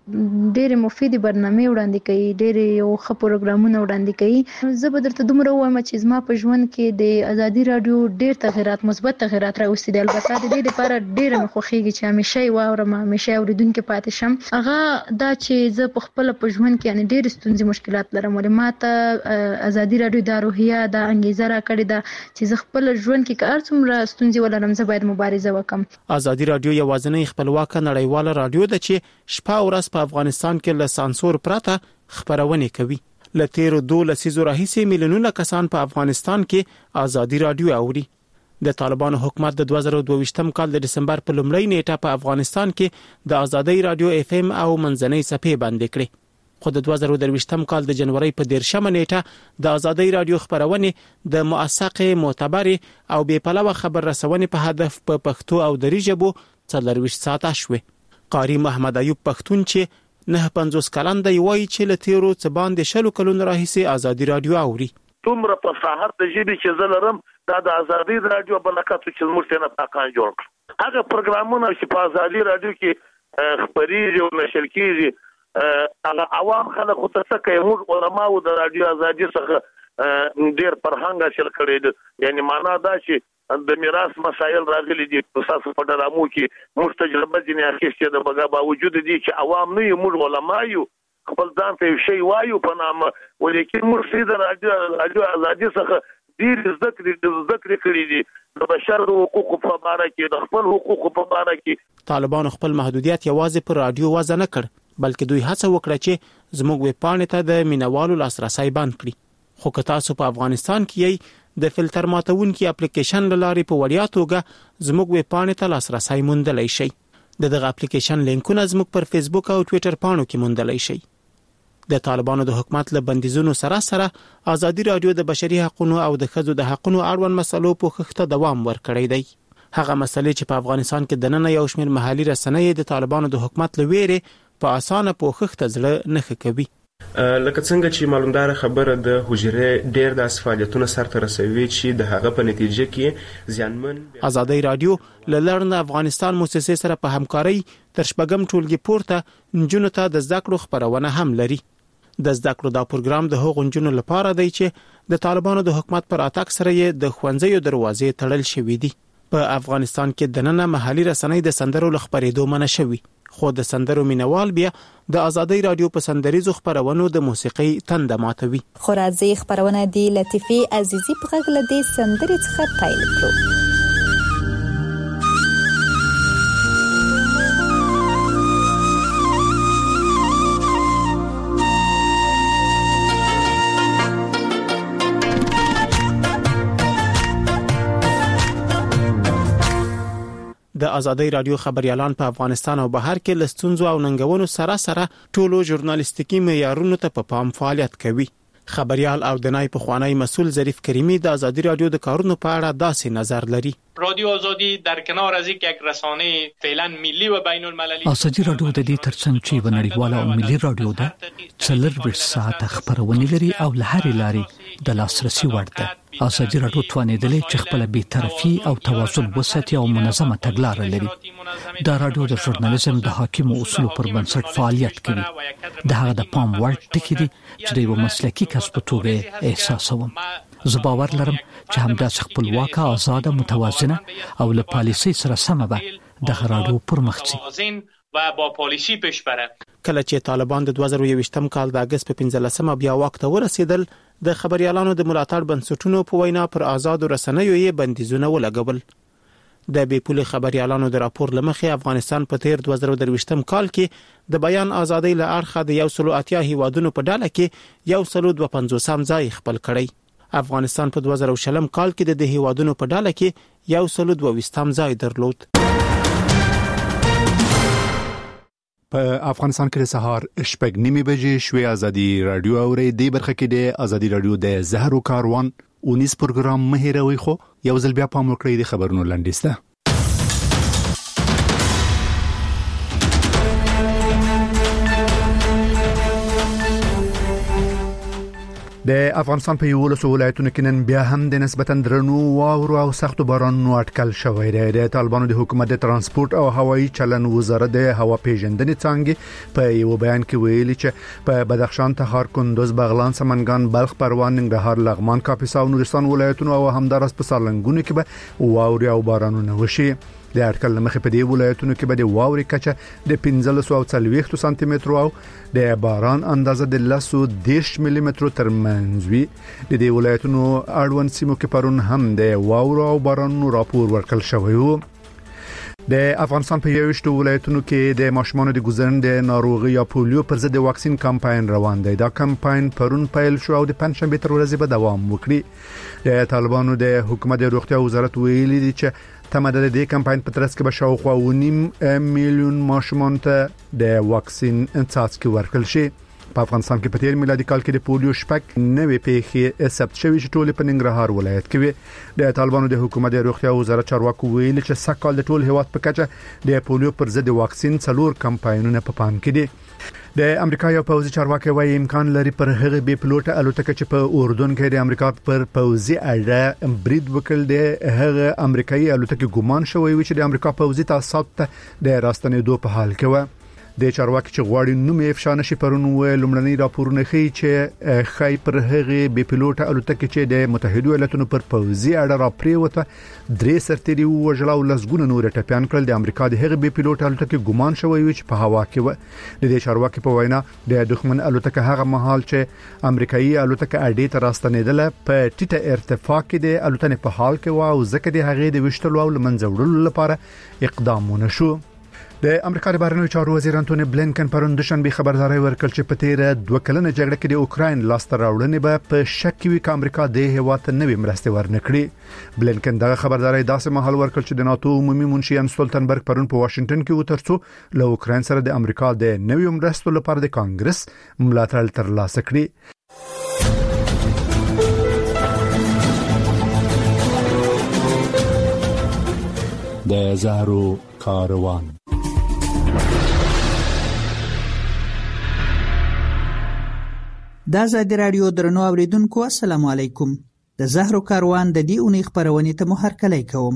Speaker 3: چې ډېر مفیدی برنامه وړاندې کوي ډېر یو ښه پروګرامونه وړاندې کوي زه به درته دومره وایم چې زما په ژوند کې د ازادي رادیو ډېر تغیرات مثبت تغیرات راوستي دي البته د دې لپاره ډېر مخوخیږي چې همیشه واورم همیشه اوریدونکو پاتې شم هغه دا چې زه په خپل په ژوند کې یعنی ډېر ستونزې مشکلات لرم ولې ماته ازادي رادیو د روحیه د انګیزه را کړې ده چې زه خپل ژوند کې کار څومره ستونزې ولرم زه باید مبارزه وکم
Speaker 21: ازادي رادیو یوازینی خپلواکه نړیواله رادیو ده چې شپه او ورځ په افغانستان کې له سانسور پرته خبرونه کوي لتیر 2 لسیزو راهیسې میلیونونه کسان په افغانستان کې ازادي رادیو اوري د طالبانو حکومت د 2022م کال د دسمبر په لومړۍ نیټه په افغانستان کې د ازادي رادیو اف ام او منځنۍ صفحې باندې کړې خو د 2023م کال د جنوري په 10مه نیټه د ازادي رادیو خبرونه د موثقه معتبر او بې پلوه خبر رسونې په هدف په پښتو او دری ژبو 24 ساعته شوه قاری محمد ایوب پښتون چې 950 کلن دی وایي چې لتیرو څه باندې شلو کلونو راهیسې ازادي رادیو اوري
Speaker 22: تومره په ساحت د ژبې چې زلرم دا د ازادي رادیو بلکات چې موږ نه پاکان جوړ کړ هغه پروګرامونه چې په ازادي رادیو کې خبري او نشر کیږي هغه عوام خلک ته څه کوي موږ علماء د رادیو ازادي څخه ډیر فرهنګ حاصل کړی دي یعنی معنا دا چې د میراث مسایل راغلي دي په اساس په ډرامو کې موږ تجربه دي نه اخیستې د بګا باوجود دي چې عوام نه یو موږ علماء یو خپل ځان ته شی وایو په نامه ولیکن موږ د رادیو ازادي څخه ډیر ذکر کړی دي د بشر حقوقو په اړه کې د خپل حقوقو په اړه کې
Speaker 21: طالبانو خپل محدودیت یوازې پر رادیو وزن نه کړ بلکې دوی هڅه وکړه چې زموږ ویب پاڼې ته د مینوالو لاسرسي بند کړي خو که تاسو په افغانستان کې د فلټر ماتونکي اپلیکیشن لاري په وړیا توګه زموږ ویب پاڼې ته لاسرسي موندلای شئ دغه اپلیکیشن لینکونه زموږ پر فیسبوک او ټوئیټر پاڼو کې موندلای شئ د طالبانو د حکومت له بندیزونو سره ازادي رادیو د بشري حقوقو او د ښځو د حقوقو اړوند مسلو په خښته دوام ورکړی دی هغه مسلې چې په افغانستان کې د نن یو شمېر محلي رسنۍ د طالبانو د حکومت لويره په اسانه په خښته ځړه نه کوي
Speaker 23: لکه څنګه چې معلومدار خبره د حجره ډیر د فعالیتونو سره رسوي چې د هغه په نتیجه کې زیانمن
Speaker 21: ازادي رادیو لړن افغانستان مؤسسې سره په همکاري تر شپږم ټولګي پورته نجونو ته د زده کړو خبرونه هم لري د زده کړو دا پروګرام د هغو نجونو لپاره دی چې د طالبانو د حکومت پر اتاک سره یې د خوندزیو دروازې تړل شوې دي په افغانستان کې د نن محلي رسنۍ د سندرو لخبرېدو منع شوی خو د سندرو مینوال بیا د ازادي رادیو په سندریزو خبرونو د موسیقي تند ماتوي
Speaker 24: خو راځي خبرونه دی لطیفي عزیزي په غږ له دې سندرې څخه پیل کړو
Speaker 21: د ازادي رادیو خبريالان په افغانستان او بهر کې لستونزو او ننګونو سره ټولو ژورنالیستیکي معیارونو ته په پام فعالیت کوي خبريال او د نای په خوانی مسول ظریف کریمی د ازادي رادیو د کارونو په اړه داسې نظر لري
Speaker 25: رادیو آزادی در کنار از یک رسانه فعلا ملی و بین المللی
Speaker 18: ازادي رادیو د دې ترڅنګ چې ونړیواله او ملي رادیو ده 24 ساعت خبرونه لري او لهر لاري د لاسرسي وړ ده ازادي رادیو توانیدلې چې خپل بی‌طرفي او توازن وساتي او منظمه تګلارې لري دا رادیو د ژورنالیزم د حاکم اصول پر بنسټ فعالیت کوي د هغه د پام وړ ټکی دي چې د یو مسلکي کس په توګه احساسوم زه باور لرم چې همداسې خپلواک آزاد متوازنه او له پالیسي سره سم به د رادیو پرمختګ
Speaker 25: و با پالیسی پیش بره
Speaker 21: کله چې طالبان د 2023م کال د اگست په 15مه بیا وخت ورسېدل د خبريالانو د ملاتړ بنسټونو په وینا پر آزاد رسنیو یې بندیزونه ولګول د بیپول خبريالانو د راپور لمخې افغانستان په تیر 2023م کال کې د بیان ازادۍ له اړخه د 180 هیوادونو په ډله کې 152 ځای خپل کړی। افغانستان په 2020 کال کې د هیوادونو په ډله کې 122 ځای درلود۔
Speaker 1: په افغانستان کې د سهار 8:30 بجې شوي ازادي رادیو اوري د برخه کې د ازادي رادیو د زهرو کاروان 19 پروګرام مهیروي خو یو ځل بیا پام وکړئ د خبرونو لنډیسته۔ د افغانستان په یو لسو ولایتونو کې نن بیا هم د نسبتاً درنو واورو او سختو بارانونو اټکل شوی دی۔ د طالبانو د حکومت د ترانسپورت او هوایي چلن وزارت د هوا پیژندنې څانګې په یو بیان کې ویلي چې په بدخشان، تخار، کندوز، بغلان، سمنګان، بلخ، پروان، ننګرهار، لغمان، کاپیسا او نورستان ولایتونو او همدارس په سالنګونو کې به واوري او بارانونه وشي۔ د اټکل مخې په دې ولایتونو کې به د واوري کچه د 1540 سانتي متر او د باران اندازه د 110 ملي متر ترمنځ وي۔ د دې ولایتونو اړوند سیمو کې پرون هم د واورو او بارانونو راپور ورکړل شوی و۔ د افغانستان په 21 ولایتونو کې د ماشومانو د ګزرند ناروغي یا پولیو پر ضد د واکسین کمپاین روان دی۔ دا کمپاین پرون پیل شو او د پنځشنبه تر ورځې به دوام وکړي۔ د طالبانو د حکومت د روغتیا وزارت ویلي دی چې تمه ده د دې کمپاین په ترڅ کې به شاوخوا 1.5 میلیون ماشومان ته د واکسین څاڅکي ورکړل شي۔ په افغانستان کې په تیر میلادي کال کې د پولیو شپږ نوې پیښې ثبت شوې چې ټول په ننګرهار ولایت کې وي۔ د طالبانو د حکومت د روغتیا وزارت چارواکو ویلي چې سږکال د ټول هیواد په کچه د پولیو پر ضد واکسین 4 کمپاینونه په پام کې دي۔ د امریکا یو پوځي چارواکي وايي امکان لري پر هغه بي پلوټه الوتکه چې په اردن کې د امریکا پر پوځي اډه برید وکړ د هغه امریکایي الوتکه ګمان شوی و چې د امریکا پوځي تاسیسات ته د راستنېدو په حال کې و۔ د چارواکي چې غواړي نوم یې افشا نشي پرون و لومړنی راپورونه ښیي چې خای پر هغه بي پلوټه الوتکه چې د متحده ایالاتونو پر پوځي اډه را پریوته 3 سرتيري وژل او لسګونه نور ټپيان کړل۔ د امریکا د هغه بي پلوټه الوتکه ګمان شوی و چې په هوا کې و۔ د دې چارواکي په وینا د دښمن الوتکه هغه مهال چې امریکایي الوتکه اډې ته راستنېدله په ټیټه ارتفاع کې د الوتنې په حال کې و او ځکه د هغې د وشتلو او لمنځه وړلو لپاره اقدامونه شو۔ د امریکا د بهرنیو چارو وزیر انټونی بلینکن پرون د شنبه خبرداري ورکړ چې په تیر 2 کلنه جګړه کې د اوکراین لاسته راوړنې به په شک وي چې امریکا د هیواد ته نوې مرستې ورنکړي۔ بلینکن دغه خبرداري داسې مهال ورکړ چې د ناتو عمومي منشي ان سټولټنبرګ پرون په واشنگټن کې وترڅو له اوکراین سره د امریکا د نوې مرستو لپاره د کانګرس ملاتړ ترلاسه کړي۔ د زهرو کاروان
Speaker 2: د ازادي رادیو درنو اوریدونکو السلام علیکم۔ د زهرو کاروان د دې اونۍ خبرونه ته مو هرکلی کوم۔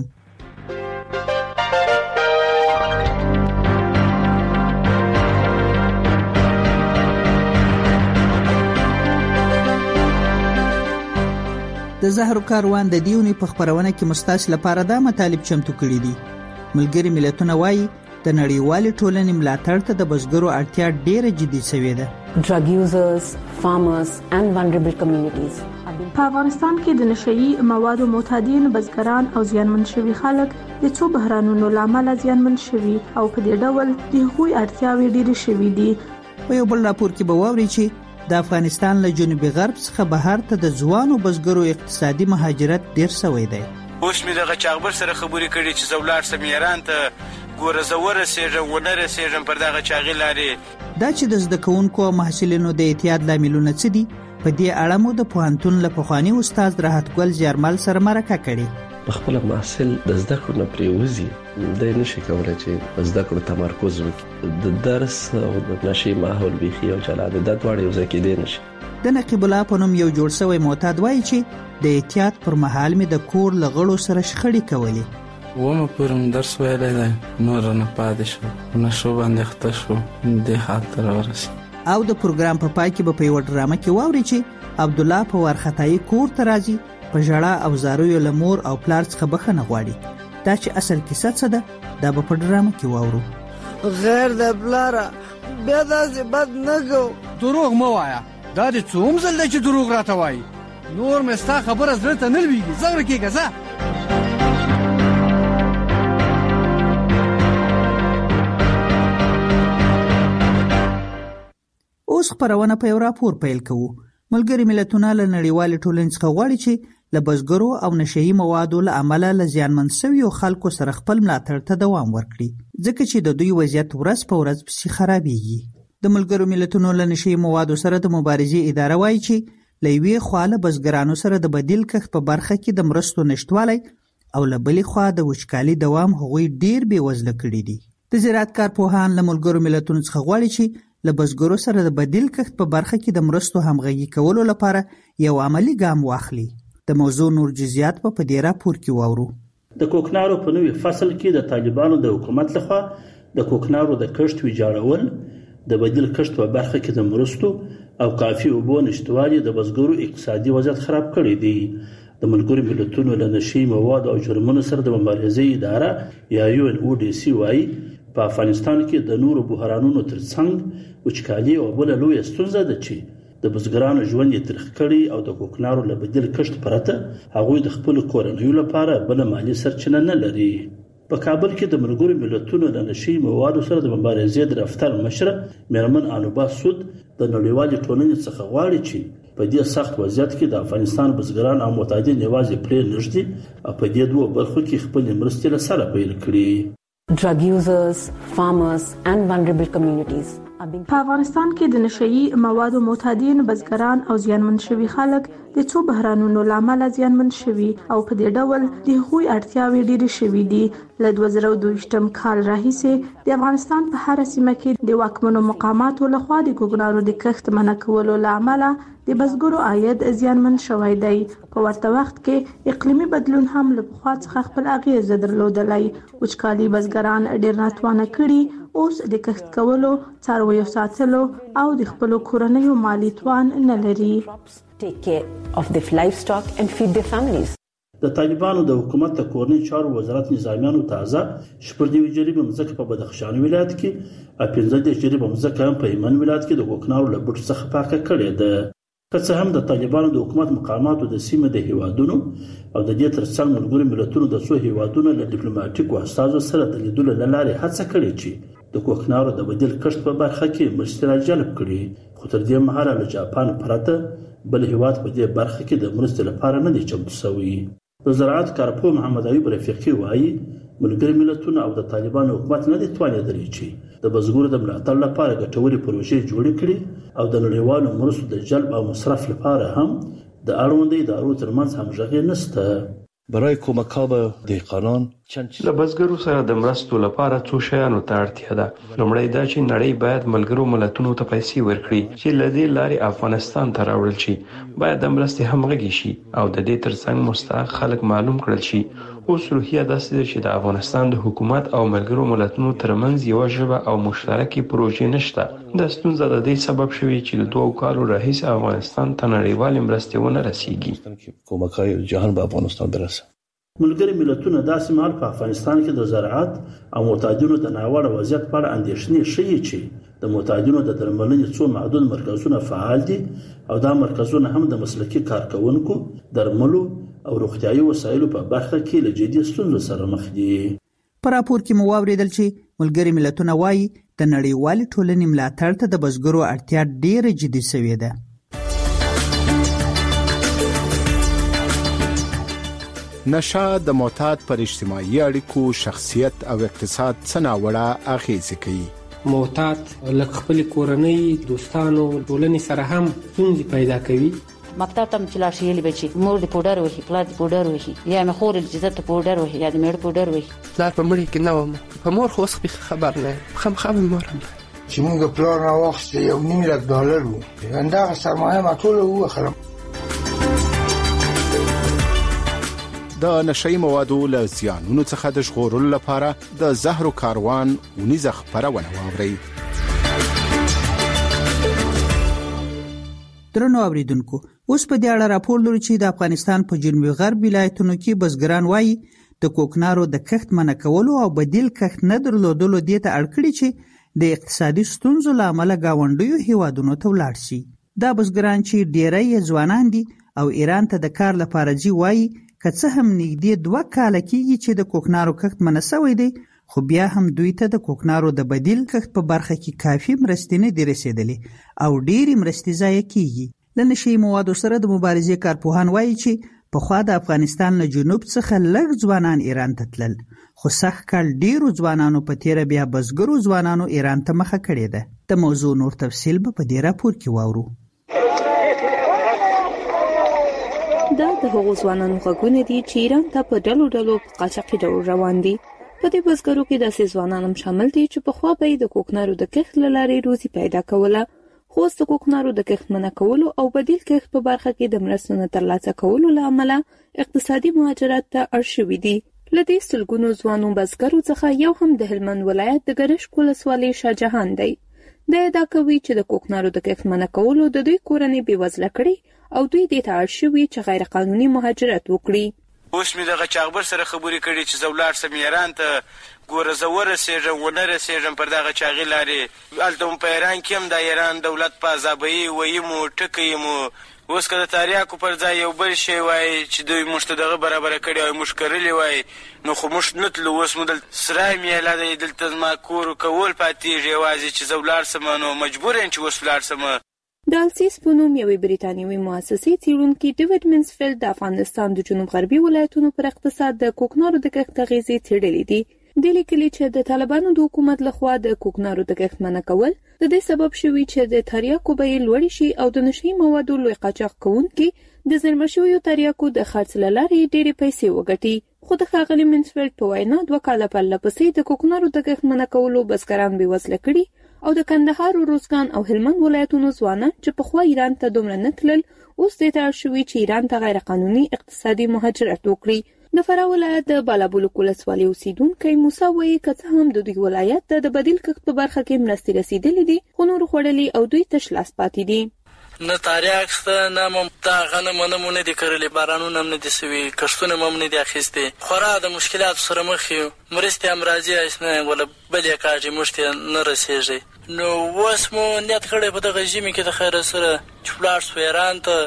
Speaker 2: د زهرو کاروان د دې اونۍ په خبرونه کې مستاس لپاره دا مطالب چمتو کړي دي۔ ملګری ملتونه وایي د نړیوالې ټولنې ملاتړ ته د بزګرو اړتیا ډېره جدي شوې ده۔
Speaker 4: Drug users, farmers and vulnerable communities.
Speaker 7: په افغانستان کې د نشئی موادو معتادین، بزګران او زیانمن شوي خلک د څو بحرانونو لامل زیانمن شوي او په دې ډول د هغوی اړتیاوې ډېرې شوي دي۔
Speaker 2: په یو بل راپور کې به واوري چې د افغانستان له جنوبي غرب څخه بهر ته د ځوانو بزګرو اقتصادي مهاجرت ډېر شوی دی۔
Speaker 8: اوس مې دغه چاغبر سره خبرې کړې چې زولار سم ایران ته ګوره زوره سیجن ونره سیجن پر دغه چاغي لارې
Speaker 2: دا چې د زده کوونکو او محصلینو د اعتیاد لاملونه څه دي په دې اړه مو د پوهنتون له پخوانی استاد راحت ګل زیارمل سره مرکه کړې۔
Speaker 9: خپل محصل د زده کړو نه پریوزي د نشي کولای چې زده کړو تمرکز وکړي، د درس او د نشي ماحول بيخي او جلاده د دوړ یو ځکه دی نشي۔
Speaker 2: د نقیب الله په نوم یو جوړ شوی معتاد وایي چې د اعتیاد پر مهال می د کور لغړو سره شخړې کولې
Speaker 26: ومه پرم درس ویلی دی نور نه پاتې شو نشو باندې خته شو دې حال ته راورسېد
Speaker 2: او د پروګرام په پای کې به په یو ډرامه کې واوري چې عبدالله په وارخطایي کور ته راځي په ژړا او زارویو له مور او پلار څخه بخښنه غواړي دا چې اصل کیسه څه ده دا به په ډرامه کې واورو
Speaker 27: غیر د پلاره بیا داسې بد نه کو
Speaker 28: دروغ مه وایه دا دې څوم ځل دی چې دروغ راته وایي نور مې ستا خبره زړه ته نه لویږي زغره کېږه ځه
Speaker 2: خبرونه په یو راپور پیل کوو. ملګري ملتونه له نړیوال ټولنې څخه غواړي چې له بزګرو او نشهيي موادو له امله له زیانمن شویو خلکو سره خپل ملاتړ ته دوام ورکړي، ځکه چې د دوی وضعیت ورځ په ورځ پسې خرابېږي. د ملګرو ملتونو له نشهيي موادو سره د مبارزې اداره وایي چې له یوې خوا له بزګرانو سره د بدیل کښت په برخه کې د مرستو نشتوالی او له بلې خوا د وچکالي دوام هغوی ډیر بېوزله کړي دي. د زراعت کارپوهان له ملګرو ملتونو څخه غواړي چې له بزګرو سره د بدیل کښت په برخه کې د مرستو همغږي کولو لپاره یو عملی ګام واخلي. د موضوع نور جزئیات په دې راپور کې واورو.
Speaker 6: د کوکنارو په نوې فصل کې د طالبانو د حکومت لخوا د کوکنارو د کښت ویجاړول، د بدیل کښت په برخه کې د مرستو او کافي اوبو نشتوالي د بزګرو اقتصادي وضعیت خراب کړی دی. د ملګرو ملتونو له نشهيي موادو او جرمونو سره د مبارزې اداره یا UNODC وايي په افغانستان کې د نورو بحرانونو ترڅنګ وچکالي او بل لوی ستونزه ده چې د بزګرانو ژوند یې ترخ کړي او د کوکنارو له بدیل کښت پرته هغوی د خپل کورنیو لپاره بل مالی سرچینه نه لري. په کابل کې د ملګرو ملتونو له نشهيي موادو سره د مبارزې د دفتر مشره میرمن انوبا سود د نړیوالې ټولنې څخه غواړي چې په دې سخت وضعیت کې د افغانستان بزګران او معتادین یوازې پرې نږدې او په دې دوه برخو کې خپل مرستې له سره پیل کړي.
Speaker 4: Drug users, farmers and vulnerable communities.
Speaker 7: په افغانستان کې د نشهيي موادو معتادین، بزګران او زیانمن شوي خلک د څو بحرانونو لامل زیانمن شوي او په دې ډول د هغوی اړتیاوې ډېرې شوي دي. له 2022 کال راهیسې د افغانستان په هر سیمه کې د واکمنو مقاماتو لخوا د کوکنارو د کښت منع کولو لامل د بزګرو عاید زیانمن شوی دی. په ورته وخت کې اقلیمي بدلون هم له پخوا څخه خپل اغیز درلودلی. وچکالي بزګران ډېر ناتوانه کړي، اوس د کښت کولو، څارویو ساتلو او د خپلو کورنیو مالی توان نه لري.
Speaker 6: د طالبانو د حکومت د کورنۍ چارو وزارت نظامیانو تازه شپږ جریبه مځکه په بدخشان ولایت کې او 15 جریبه مځکه په یمن ولایت کې د کوکنارو له بوټو څخه پاکه کړې ده. که څه هم د طالبانو د حکومت مقاماتو د سیمې د هیوادونو او د دې ترڅنګ ملګرو ملتونو د څو هیوادونو له ډیپلوماټیکو استازو سره د لیدلو له لارې هڅه کړې چې د کوکنارو د بدیل کښت په برخه کې مرستې راجلب کړي، خو تر دې مهاله له جاپان پرته بل هیواد په دې برخه کې د مرستې لپاره نه دی چمتو شوی. د زراعت کارپوه محمد ایوب رفیقي وایي ملګري ملتونه او د طالبانو حکومت نه دي توانېدلی چې د بزګرو د ملاتړ لپاره ګټورې پروژې جوړې کړي او د نړیوالو مرستو د جلب او مصرف لپاره هم د اړوندو ادارو ترمنځ همغږي نشته.
Speaker 9: برای کمک به دهقانان
Speaker 23: له بزګرو سره د مرستو لپاره څو شیانو ته اړتیا ده. لومړی دا چې نړۍ باید ملګرو ملتونو ته پیسې ورکړي چې له دې لارې افغانستان ته راوړل شي. باید د مرستې همغږي شي او د دې ترڅنګ مستحق خلک معلوم کړل شي. اوس روحیه داسې ده چې د افغانستان د حکومت او ملګرو ملتونو ترمنځ یو ژبه او مشترکې پروژې نشته. دا ستونزه د دې سبب شوی چې له 2 کالو راهیسې افغانستان ته نړیوالې مرستې ونه رسیږي.
Speaker 9: کمک‌های جهان به افغانستان برسه.
Speaker 6: ملګري ملتونه داسې مهال په افغانستان کې د زراعت او معتادینو د ناوړه وضعیت په اړه اندېښنې ښیي چې د معتادینو د درملنې څو محدود مرکزونه فعال دي او دا مرکزونه هم د مسلکي کارکونکو، درملو او روغتیايي وسایلو په برخه کې له جدي ستونزو سره مخ دي.
Speaker 2: په راپور کې مو واوریدل چې ملګري ملتونه وایي د نړیوالې ټولنې ملاتړ ته د بزګرو اړتیا ډېره جدي شوې ده.
Speaker 10: نشه د معتاد پر اجتماعي اړیکو، شخصیت او اقتصاد څه ناوړه اغیزې کوي.
Speaker 11: معتاد لکه خپل کورنۍ، دوستانو، ټولنې سره هم ستونزې پیدا کوي.
Speaker 12: مکتب ته چې لاړ شي یلی بچي مور دې پودر وهي، پلار دې پودر وهي، یا مې خور دې عزت پودر وهي، یا دې مېړه پودر وهي.
Speaker 13: پلار په مړي کې نه وم، په مور خو اوس خبر نه خامخا مور
Speaker 14: چې موږ پلار نه واخست $1,000,000 وو، همدغه سرمایه ما ټوله ووخلم.
Speaker 10: د نشهيي موادو له زیانونو څخه د ژغورلو لپاره د زهرو کاروان ونیزه خپرونه واورئ.
Speaker 2: درنو اوریدونکو، اوس په دې اړه راپور لرو چې د افغانستان په جنوبي غرب ولایتونو کې بزګران وایي د کوکنارو د کښت منع کولو او بدیل کښت نه درلودلو دې ته اړ کړي چې د اقتصادي ستونزو له امله ګاونډیو هیوادونو ته ولاړ شي. دا بزګران چې ډېری ځوانان دي او ایران ته د کار لپاره ځي وایي که څه هم نږدې 2 کاله کېږي چې د کوکنارو کښت منع شوی دی، خو بیا هم دوی ته د کوکنارو د بدیل کښت په برخه کې کافي مرستې نه دي رسېدلې او ډېرې مرستې ضایع کیږي. له نشهیي موادو سره د مبارزې کارپوهان وایي چې پخوا د افغانستان له جنوب څخه لږ ځوانان ایران ته تلل، خو سږ کال ډېرو ځوانانو په تیره بیا بزګرو ځوانانو ایران ته مخه کړې ده. د موضوع نور تفصیل به په دې راپور کې واورو.
Speaker 3: دا د هغو ځوانانو غږونه دي چې ایران ته په ډلو ډلو په قاچاقي ډول روان دي. په دې بزګرو کې داسې ځوانان هم شامل دي چې پخوا به یې د کوکنارو د کښت له لارې روزي پیدا کوله، خو اوس د کوکنارو د کښت منع کولو او بدیل کښت په برخه کې د مرستو نه ترلاسه کولو له امله اقتصادي مهاجرت ته اړ شوي دي. له دې سلګونو ځوانو بزګرو څخه یو هم د هلمند ولایت د ګرشک ولسوالۍ شاهجهان دی. دا ادعا کوي چې د کوکنارو د کښت منع کولو د دوی کورنۍ بېوزله کړي او دوی دې ته اړ شوي چې غیر قانوني مهاجرت وکړي.
Speaker 8: اوس مې دغه چاغبر سره خبرې کړي چې زه ولاړ سم ایران ته، ګوره زه ورسېږم ونه رسېږم پر دغه چاغې لارې. هلته هم په ایران کې هم د ایران دولت په عذابوي ویمو ټکیمو. اوس که د تریاکو پر ځای یو بل شی وای چې دوی موږ ته دغه برابره کړي وای، موږ کرلي وای، نو خو موږ نه تلو. اوس مو دلته سرای میله دی، دلته زما کور کول پاتېږي یوازې چې زه ولاړ سم، نو مجبور یم چې اوس ولاړ سم.
Speaker 3: د السیس په نوم یوې بریتانیوي مؤسسې څېړونکي ډیوډ منسفیلډ د افغانستان د جنوب غربي ولایتونو پر اقتصاد د کوکنارو د کښت اغېزې څېړلې دي. د لیکلي چې د طالبانو د حکومت لخوا د کوکنارو د کښت منع کول د دې سبب شوي چې د تریاکو بیې لوړې شي او د نشهیي موادو لوی قاچاق کوونکي د زېرمه شویو تریاکو د خرڅ له لارې ډېرې پیسې وګټي. خو د ښاغلي منسفیلډ په وینا 2 کاله پرله پسې د کوکنارو د کښت منع کولو بزګران بېوزله کړي او د کندهار، روزګان او هلمند ولایتونو ځوانان چې پخوا ایران ته دومره نه تلل اوس دې ته اړ شوي چې ایران ته غیر قانوني اقتصادي مهاجرت وکړي. د فراه ولایت د بالابلوک ولسوالۍ اوسیدونکی موسی وایي که څه هم د دوی ولایت ته د بدیل کښت په برخه کې مرستې رسېدلې دي، خو نور خوړلي او دوی تش لاس پاتې دي.
Speaker 26: نه تاریاک شته، نه هم دا غنم نه دي کرلي، بارانونه هم نه دي سوي، کښتونه هم نه دي اخیستې. خورا د مشکلاتو سره مخ یو، مرستې هم راځي اسنه ولا بلې کاږي موږ ته نه رسېږي. نو اوس مو نیت کړی په دغه ژمي کې د خیر سره چې ولاړ سو ایران ته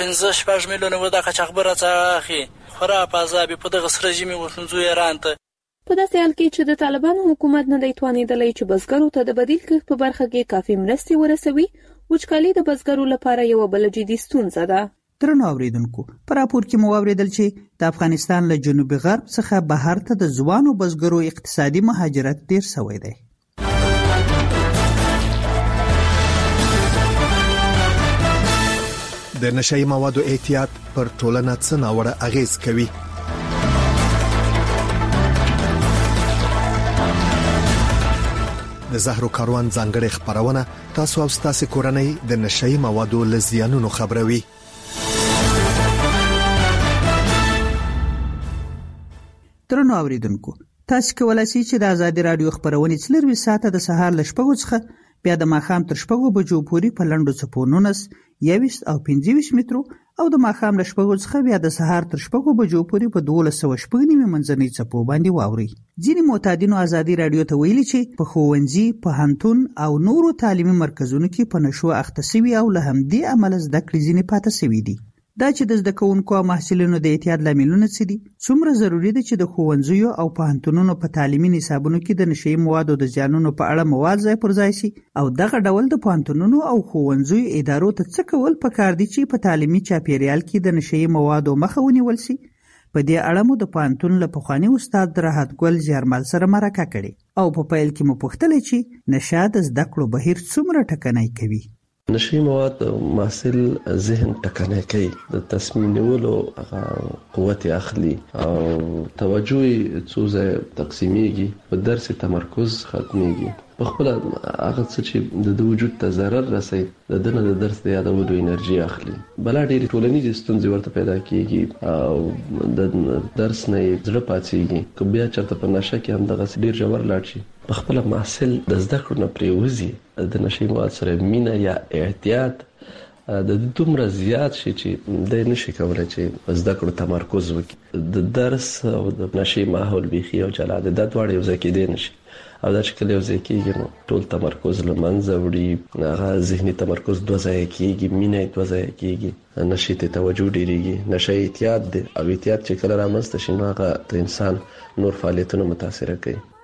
Speaker 26: 15-16 میلیونه به دا قاچاقبر څخه اخلي. خورا په عذاب په دغه سره ژمي وسنځو ایران ته.
Speaker 3: په داسې حال کې چې د طالبانو حکومت نه دی توانېدلی چې بزګرو ته د بدیل کښت په برخه کې کافي مرستې ورسوي، وچکالي د بزګرو لپاره یوه بله جدي ستونزه ده.
Speaker 2: درنو اوریدونکو، په راپور کې مو واورېدل چې د افغانستان له جنوبي غرب څخه بهر ته د ځوانو بزګرو اقتصادي مهاجرت ډېر سوی دی.
Speaker 5: د نشهیي موادو احتیاط پر ټولنه څه ناوړه اغېز کوي؟ د زهرو کاروان ځانګړې خبرونه تاسو او تاسو کورنۍ د نشهیي موادو له زیانونو خبروي.
Speaker 2: درنو اوریدونکو، تاسو کولای شئ چې د ازادي رادیو خبرونه 24 ساعته د سهار ل 6 څخه بیا د ماښام تر 6 بجو پورې په لنډو څپو 19 21 او 25 مترو او د ماښام ل 6 څخه بیا د سهار تر 6 بجو پورې په 1290 منځنۍ څپو باندې واوري. ځینې معتادینو ازادي رادیو ته ویلي چې په ښوونځي، پوهنتون او نورو تعلیمي مرکزونو کې په نشو اخته شوي او له همدې امله زده کړې ځینې پاتې شوي دي. دا چې د زده کوونکو او محصلینو د احتیاط لاملونه څه دي؟ څومره ضروری ده چې د ښوونځیو او پوهنتونونو په تعلیمي نصابونو کې د نشهیي موادو د زیانونو په اړه مواد ځای پر ځای شي او دغه ډول د پوهنتونونو او ښوونځیو ادارو ته څه کول پکار دي چې په تعلیمي چاپیریال کې د نشهیي موادو مخه ونیول شي؟ په دې اړه مو د پوهنتون له پخواني استاد راحت ګل زیارمل سره مرکه کړې او په پیل کې مو پوښتلې چې نشه د زده کړو بهیر څومره ټکنی کوي.
Speaker 9: نشي مواد محصل ذهن ټکنی کوي، د تصمیم نیولو قوت اخلي او توجه څو ځای تقسیمیږي، په درس تمرکز ختميږي، په خپل هغه څه چې د وجود ته ضرر رسي د دنه د درس د یادولو انرژي اخلي. بلا ډېری ټولنیز ستونزې ورته پیدا کیږي او د درس نه زړه پاتېږي. که بیا چرته په نشه کې هم دغه ډېر ژور لاړ شي، په خپل محصل د زده کړو نه پریوزي، د نشي مواد سره مینه یا احتیاط د دومره زیات شي چې د نشي کولای چې زده کړو تمرکز وکړي. د درس او د نشي ماحول بيخي او جلا د دوړ یو ځکه دی نشي او دا چې کله یو ځای کېږي نو ټول تمرکز له منځه وړي، هغه ذهني تمرکز دوه ځای کېږي، مینه دوه ځای کېږي، نشي ته توجه ډېرېږي. نشه احتیاط دی او احتیاط چې کله رامنځته شي نو هغه د انسان نور فعالیتونه متاثر کوي.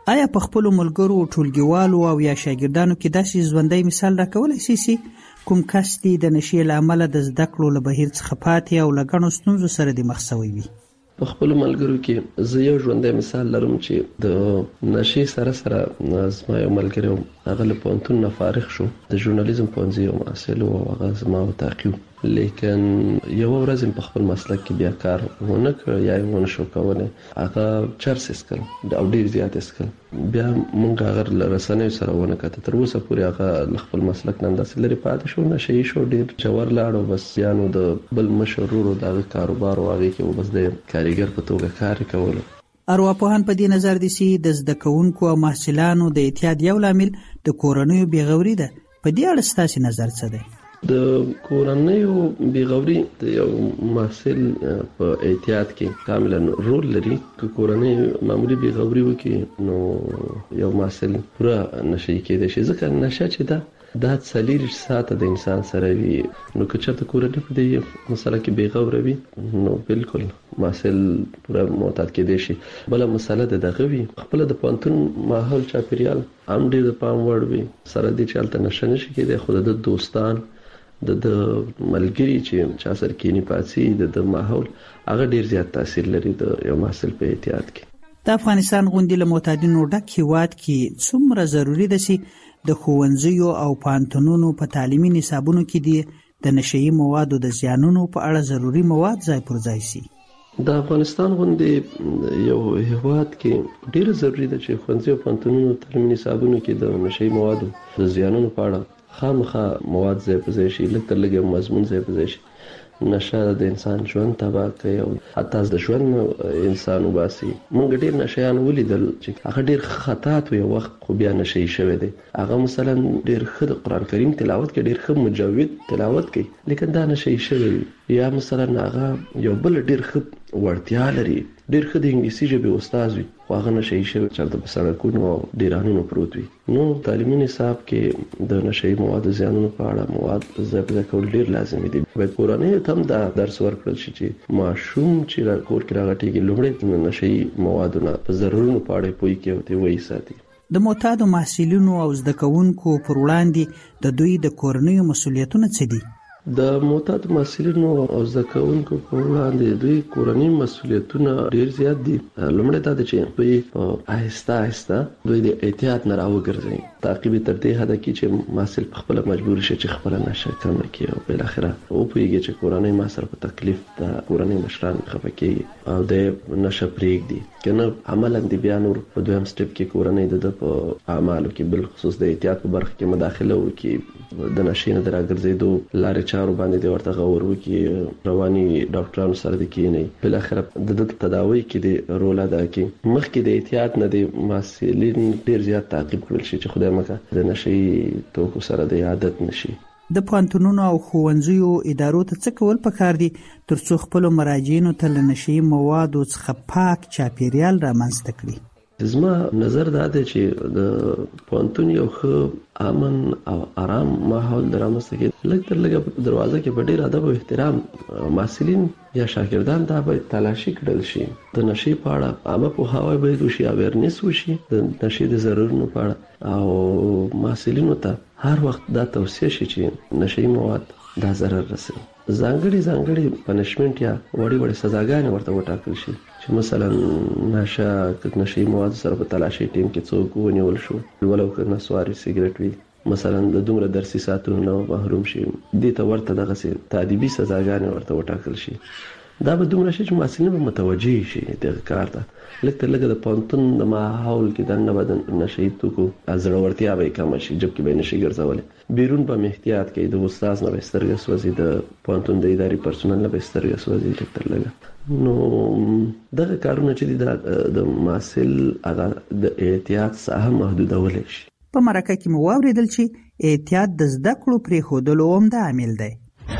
Speaker 2: آیا په خپلو ملګرو، ټولګیوالو او یا شاګردانو کې داسې ژوندی مثال راکولی شي چې کوم کس دې د نشې له امله د زده کړو له بهیر څخه پاتې او له ګڼو ستونزو سره دې مخ شوی وي؟
Speaker 9: په خپلو ملګرو کې زه یو ژوندی مثال لرم چې د نشې سره سره زما یو ملګری و، هغه له پوهنتون نه فارغ شو، د ژورنالیزم پوهنځي یو محصل و او هغه زما وطاقي و، لیکن یوه ورځ په خپل مسلک کې بیا کار ونه کړ یا یې ونه شو کولی. هغه چرس اسکل او ډېر زیات اسکل، بیا موږ هغه له رسنیو سره ونه کته، تر اوسه پورې هغه له خپل مسلک نه همداسې لرې پاتې شو، نشهیي شو، ډېر ژور لاړ او بس بیا نو د بل مشر ورور د هغه کاروبار و هغې کې بس د کارګر په توګه کار یې کولو.
Speaker 2: ارواپوهان په دې نظر دي چې د زده کوونکو او محصلانو د اعتیاد یو لامل د کورنیو بېغوري ده. په دې اړه ستاسې نظر څه دی؟
Speaker 9: د کورنیو بېغوري د یو محصل په اعتیاد کې کاملا رول لري. که کورنۍ معمولي بېغوري وکړي نو یو محصل پوره نشهیي کېدی شي، ځکه نشه چې ده دا 40 ساعته د انسان سره وي، نو که چېرته کورنۍ په دې مسله کې بېغوره وي نو بالکل محصل پوره معتاد کېدی شي. بله مسله د دغه وي خپله د پوهنتون ماحول چاپېریال هم ډېر د پام وړ وي، سره دې چې هلته نشه نشي کېدی، خو د دوستان د ملګري چې چا سره کینی پاتې د ماحول هغه ډېر زیات تاثیر لري د یو محصل په احتیاط کې.
Speaker 2: د افغانستان غوندې له معتادینو ډک هېواد کې څومره ضروري ده چې د ښوونځیو او پوهنتونونو په تعلیمي نصابونو کې دې د نشهیي موادو د زیانونو په اړه ضروري مواد ځای پر ځای شي؟
Speaker 9: د افغانستان غوندې یو هېواد کې ډېر ضروري ده چې ښوونځي او پوهنتونونو تعلیمي نصابونو کې د نشهیي موادو د زیانونو په اړه خامخا مواد ځای په ځای شي، لږ تر لږه مضمون ځای په ځای شي. نشه د انسان ژوند تباه کوي او حتی د ژوند انسان وباسي. موږ ډېر نشهیان ولیدل چې هغه ډېر خطاط و یو وخت خو بیا نشهیي شوی دی. هغه مثلا ډېر ښه د قرآن کریم تلاوت کوي، ډېر ښه مجود تلاوت کوي، لیکن دا نشهیي شوی وي. یا مثلا هغه یو بل ډېر ښه وړتیا لري، ډېر ښه د انګلیسي ژبې استاد وي، خو هغه نشهیي شوی چېرته په سړکونو او ډیرانونو پروت وي. نو تعلیمي نصاب کې د نشهیي موادو زیانونو په اړه مواد ځای په ځای کول ډېر لازمي دي. باید کورنیو ته هم دا درس ورکړل شي چې ماشوم چې کور کې راغټېږي لومړی د نشهیي موادو نه په ضررونو په اړه پوه کړي او ته وایي ساتي.
Speaker 2: د معتادو محصلینو او زده کوونکو پر وړاندې د دوی د کورنیو مسؤلیتونه څه دي؟
Speaker 9: د معتادو محصلینو او زده کوونکو په وړاندې دوی کورني مسؤلیتونه ډېر زیات دي. لومړی دا ده چې دوی په آهسته آهسته دوی د احتیاط نه راوګرځوي، تعقیب یې تر دې حده کړي چې محصل پخپله مجبور شي چې خپله نشه کمه کړي او بالاخره وپوهېږي چې کورنۍ ما سره په تکلیف ده، کورنۍ مشران خفه کېږي او د نشه پرېږدي، که نه عملا دې بیا نور په دویم سټپ کې کورنۍ د ده په اعمالو کې بالخصوص د احتیاط په برخه کې مداخله وکړي، د نشې نه د راګرځېدو لارې چارو باندې دې ورته غور وکړي، رواني ډاکټرانو سره دې کښېنوي، بالاخره د ده تداوی کې دې رول ادا کړي. مخکې د احتیاط نه دې محصلین ډېر زیات تعقیب کړل شي چې خدای مکه د نشهیي توکو سره د عادت نشي.
Speaker 2: د پوهنتونونو او ښوونځیو ادارو ته څه کول پکار دي ترڅو خپلو مراجعینو ته له نشهیي موادو څخه پاک چاپېریال رامنځته کړي؟
Speaker 9: زما نظر دا دی چې د پوهنتون یو ښه امن او آرام ماحول د رامنځته کېدو، لږ تر لږه په دروازه کې په ډېر ادب او احترام محصلین یا شاګردان دا باید تلاشي کړل شي. د نشې په اړه عامه پوهاوی باید وشي، اویرنس وشي د نشې د ضررونو په اړه، او محصلینو ته هر وخت دا توصیه شي چې نشهیي مواد دا ضرر رسوي. ځانګړي پنشمنټ یا وړې سزاګانې ورته وټاکل شي چې مثلا نشهیي موادو سره په تلاشي ټیم کې څوک ونیول شو ولو که نسواري سګرټ وي، مثلا د دومره درسي ساعتونو نه محروم شي، دې ته ورته دغسې تادیبي سزاګانې ورته وټاکل شي. دا به دومره شي چې محصلین به متوجه شي دغه کار ته. لږ تر لږه د پوهنتون د ماحول کې دننه به د نشهیي توکو زړورتیا به یې کمه شي، جبکې به یې نشي ګرځولی. بیرون به مې احتیاط کوي، د استاذ نه به یې سترګه سوځي، د پوهنتون د اداري پرسونل نه به یې سترګه سوځي لږ تر لږه. نو دغه کارونه چې دي د محصل هغه د احتیاط ساحه محدودولی شي.
Speaker 2: په مرکه کې مو واورېدل چې احتیاط د زده کړو پرېښودلو عمده عامل دی.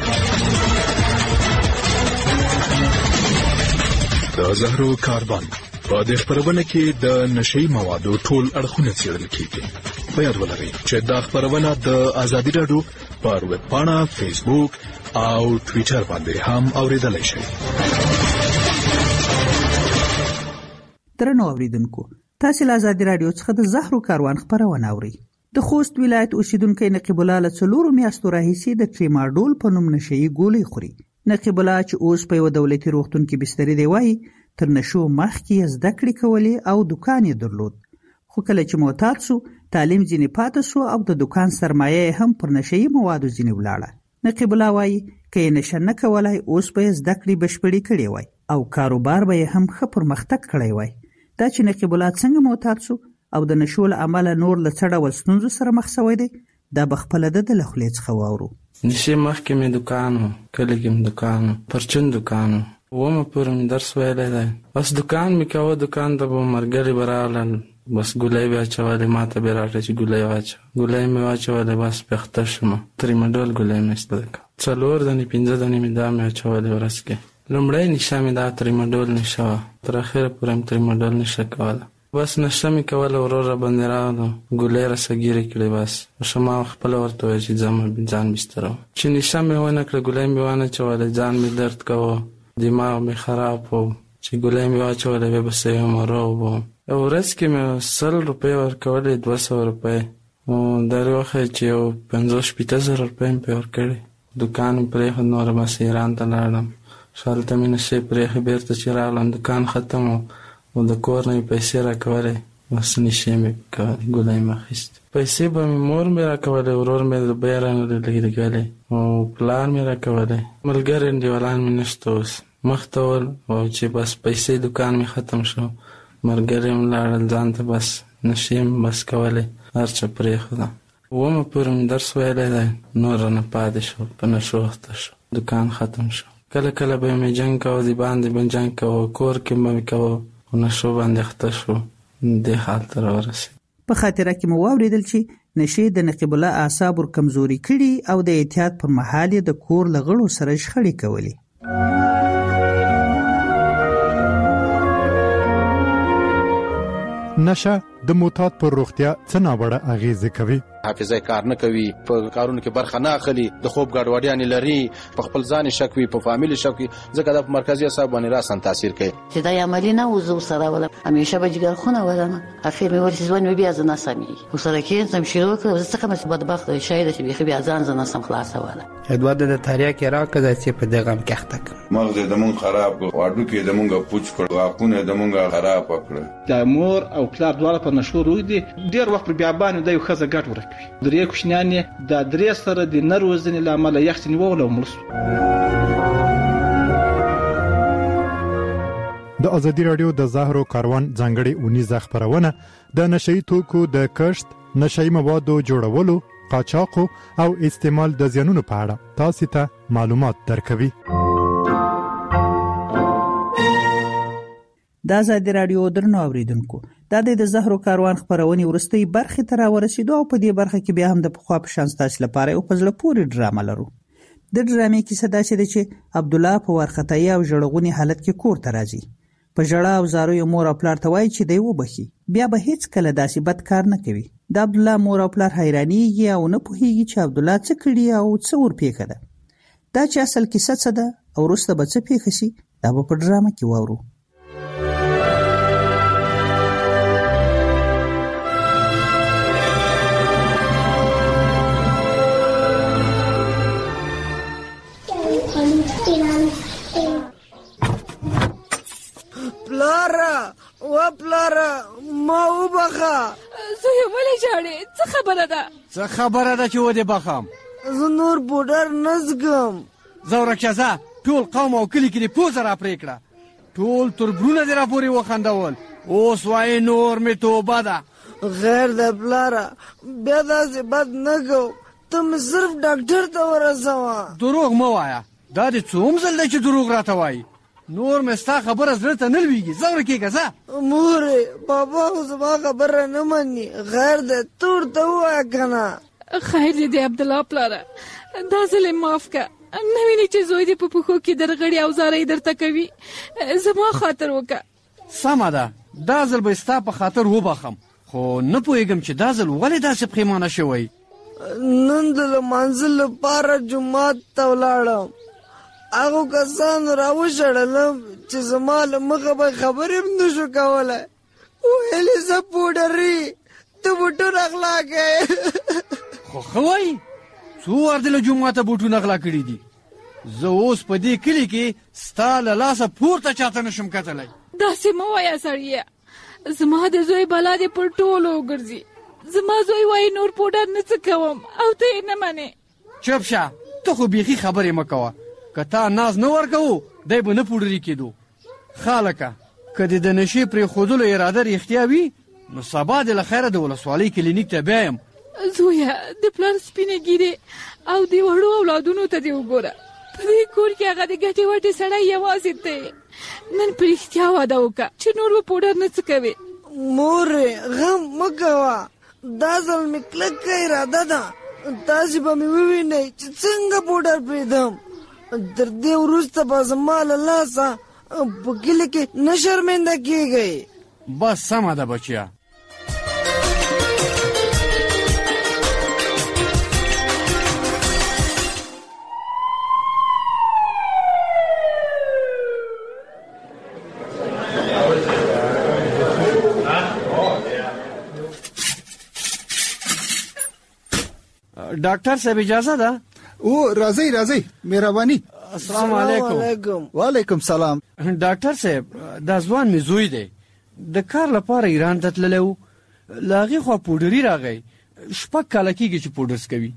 Speaker 15: د زهرو کاربن په دې خبرونه کې د نشهیي موادو ټول اړخونه څېړل کېږي. په یاد ولرئ چې دا خبرونه د ازادي راډیو پر ویب پاڼه، فیسبوک او ټویټر باندې هم اورېدلی شئ.
Speaker 2: درنو اوریدونکو، تاسو له آزادي رادیو څخه د زهرو کاروان خبرونه اورئ. د خوست ولایت اوسیدونکو نقیب الله له 4 میاشتو راهیسې د ټریماډول په نوم نشئی ګولۍ خوري. نقیب الله چې اوس په یو دولتي روغتون کې بسترې دی وایي تر نشو مخکې زده کړې کولې او دکان یې درلود، خو کله چې معتاد شو تعلیم ځینې پاتې شو او د دکان سرمایه هم پر نشئی موادو ځینې ولاړه. نقیب الله وایي که یې نشه نه کولای اوس به یې زده کړې بشپړې کړې وای او کاروبار به یې هم ښه پرمختګ کړی وای. دا چې نقیب الله څنګه معتاد شو او د نشو له امله نور له څه ډول ستونزو سره مخ شوی دی دا به خپله د له خولې څخه واورو.
Speaker 16: نشې مخکې مې دکان و، کلي کې مې دکان و، پرچون دکان و، اومه پورې مې درس ویلی دی. بس دکان مې کوه، دکان ته به ملګري به راغلل، بس ګولۍ به اچولې، ما ته به یې راکړه چې ګولۍ واچوه. ګولۍ مې واچولې، بس پېخته شومه. تریماډول ګولۍ مې ایسته کړه، 4 دانې 5 دانې مې دا مې اچولې ورځ کې. لومړی نشه مې دا تریماډول نشه وه، تر اخره پورې مې تریماډول نشه کوله. بس نشه مې کوله، ورور را باندې راغلو، ګولۍ راسه ګیرې کړې. بس ما خپله ورته ویل چې ځان بستره وم. چې نشه مې ونه کړه، ګولۍ مې وانه چولې، ځان مې درد کوه، دماغ مې خراب و. چې ګولۍ مې واچولې بیا به صحیح مرغ وم. یو ورځ کې مې 100 روپۍ ورکولې، 200 روپۍ. در وخت چې یو 50-60 روپۍ مې پرې ورکړې. دکان مې پرېښود، نوره بس ایران ته لاړم. هلته مې نشې پرېښې، بېرته چې راغلم دکان ختم و او د کور نه مې پیسې راکولې، بس نشې مې کولې، ګولۍ مې اخیستې. پیسې به مې مور مې راکولې، ورور مې روپۍ رانه لګولې او پلار مې راکولې. ملګري انډیوالان مې نشته اوس، مخ ته ول. او چې بس پیسې دکان مې ختم شو، ملګري مې لاړل ځان ته، بس نشې مې بس کولې، هر څه پرېښودم. اومه پورې مې درس ویلی دی، نور رانه پاتې شو، په نشو اخته شو، دکان ختم شو. کله کله به مې جنګ کوه، د باندې به جنګ کوه، کور کې به مې کوه، په نشو باندې اخته شو، دې حال ته راورسېد.
Speaker 2: په خاطره کې مو واورېدل چې نشې د نقیب الله اعصاب ور کمزوري کړي او د احتیاط پر مهال یې د کور له غړو سره شخړې کولې.
Speaker 1: نشه د معتاد پر روغتیا څه ناوړه اغیزې کوي.
Speaker 10: حافظه کار نه کوي، په کارونو کې برخه نه اخلي، د خوب ګډوډیانې لري، په خپل ځان شک وي، په فامیل شک وي، ځکه دا په مرکزي اعصاب باندې راسن تاثیر کوي.
Speaker 12: چې دا عملی نه وزو سره ولا همیشه به جګر خونه ولم اخر مې ورسې ځوان بیا ځنه سمي وسره کې سم شروع کړ، زه څنګه مې بدبخت شاید چې بیا ځان ځنه سم خلاص ولا
Speaker 13: ادوار د تاریخ کې راکړه چې په دغه کې اخته
Speaker 17: مغز د مون خراب کړ، واډو کې د مونږه پوچ کړ، واقونه د مونږه خراب کړ.
Speaker 18: د مور او پلار دواړه په نشو روي دي، ډیر وخت بیا باندې د یو خزه ګټ ورکوي. درې کوشنیانې د درې سره د نروزنې لامل یختنی وولو ملس.
Speaker 1: د ازادي رادیو د زهرو کاروان ځانګړي اونیزه خبرونه د نشئی توکو د کښت، نشئی موادو جوړولو، قاچاق او استعمال د زیانونو په اړه تاسو ته معلومات درکوي.
Speaker 2: د ازادي رادیو درنو اوریدونکو، دا د زهرو کاروان خبرونه ورستۍ برخه ته راورسېدو او په دې برخه کې بیا هم د پخوا په شان تاسو لپاره یو پزله پوری ډرامه لرو. د ډرامې کیسه دا چې عبد الله په ورختای او جړغونی حالت کې کور ته راځي. په جړه او زارو یې مور او پلار ته وایي چې دی وبخي، بیا به هیڅ کله داسې بد کار نه کوي. د عبد الله مور او پلار حیرانېږي او نه پوهېږي چې عبد الله څه کړي او څه ورپېښه ده. دا چې اصل کیسه څه ده او وروسته به څه پېښه شي دا به په ډرامه کې واورو.
Speaker 27: پلاره ما وبخه.
Speaker 3: زه یې ولې ژاړې؟ څه خبره ده؟
Speaker 28: څه خبره ده چې ودې بخم؟
Speaker 27: زه نور بوډر نه زغم.
Speaker 28: زه ورکشه ټول قوم او کلی کې دې پوزه را پرې کړه، ټول تربرونه دې را پورې وخندول، اوس وایي نور مې توبه ده.
Speaker 27: غیر ده پلاره، بیا داسې بد نه کو، ته مې صرف ډاکټر ته ورسوه.
Speaker 28: دروغ مه وایه، دا دې څوم ځل دی چې دروغ راته وایي؟ نور مې ستا خبره زړه ته نه لوېږي، ځه ورکېږه ځه.
Speaker 27: مورې بابا خو زما خبره نه مني، غیر دی ته ورته ووایه که نه.
Speaker 3: خیر دی د عبدالله پلاره، دا ځل یې معاف که، نه وینې چې زوی دې په پښو کې درغړي او زارۍ درته کوي، زما خاطر وکړه.
Speaker 28: سمه ده، دا ځل به ستا په خاطر وبخم، خو نه پوهېږم چې دا ځل ولې داسې پښیمانه شوی.
Speaker 27: نن د لمانځه لپاره جومات ته ولاړم، هغو کسانو راوشړلم چې زما له مخه به خبرې هم نه شو کولی، ویلې زه پوډري ته بوټونه اغلا کوې.
Speaker 28: خو ښه وایي څو وار دې له جوماته بوټونه اغلا کړي دي. زه اوس په دې کلي کې ستا له لاسه پورته چاته نشم کتلی.
Speaker 4: داسې مه وایه سړیه، زما د زوی بلا دې پر ټولو وګرځي. زما زوی وایي نور پوډر نه څه کوم او ته یې نه منې.
Speaker 28: چپ شه، ته خو بیخي خبرې مه کوه. که تا ناز نه ورکوو دی به نه پوډري کېدو. خالکه که دې د نشې پرېښودلو اراده رښتیا وي نو سبا دې له خیره د ولسوالۍ کلینیک ته بیایم.
Speaker 4: زویه د پلار سپینې ګیرې او د وړو اولادونو ته دې وګوره. په دې کور کې هغه د ګټې وټې سړی یوازې دی. نن په رښتیا واده وکړه چې نور به پوډر نه څه کوې.
Speaker 27: مورې غم مه کوه، دا ځل مې کلکه اراده ده. تاسې به مې ووینئ چې څنګه پوډر پرېږدم. تر دې وروسته به زما له لاسه په کلي کې نه شرمنده کېږئ.
Speaker 28: بس سمه ده بچیا. ډاکټر صاحب اجازه ده؟
Speaker 7: او راځئ مهرباني.
Speaker 28: السلام علیکم.
Speaker 7: وعلیکم سلام.
Speaker 28: ډاکټر صاحب دا ځوان مې زوی دی، د کار لپاره ایران ته تللی و. له هغې خوا پوډري راغی. 6 کاله کېږي چې پوډر کوي.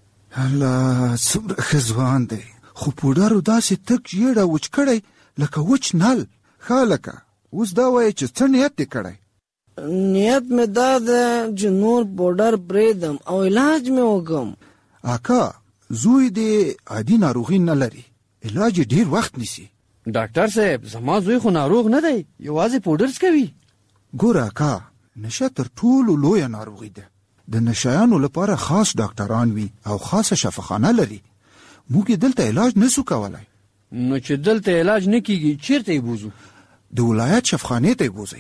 Speaker 7: الله څومره ښه ځوان دی، خو پوډرو داسې تک ژېړه وچ کړی لکه وچ نل. خالکه اوس دا وایي چې څه نیت دې کړی؟
Speaker 27: نیت مې دا ده چې نور پوډر پرېږدم او علاج مې وکړم.
Speaker 7: اکا زوی دې عادي ناروغي نه لري، علاج ډیر وخت نیسي.
Speaker 28: ډاکټر صاحب زما زوی خو ناروغ نه دی، یوازې پوډرز کوي.
Speaker 7: ګوره اکا نشه تر ټولو لویه ناروغي ده. د نشایانو لپاره خاص ډاکټران وي او خاصه شفاخانه لري. موږ دلته علاج نسو کولای.
Speaker 28: نو چې دلته علاج نه کیږي چیرته یې بوزو؟
Speaker 7: د ولایت شفاخانې ته یې بوزئ.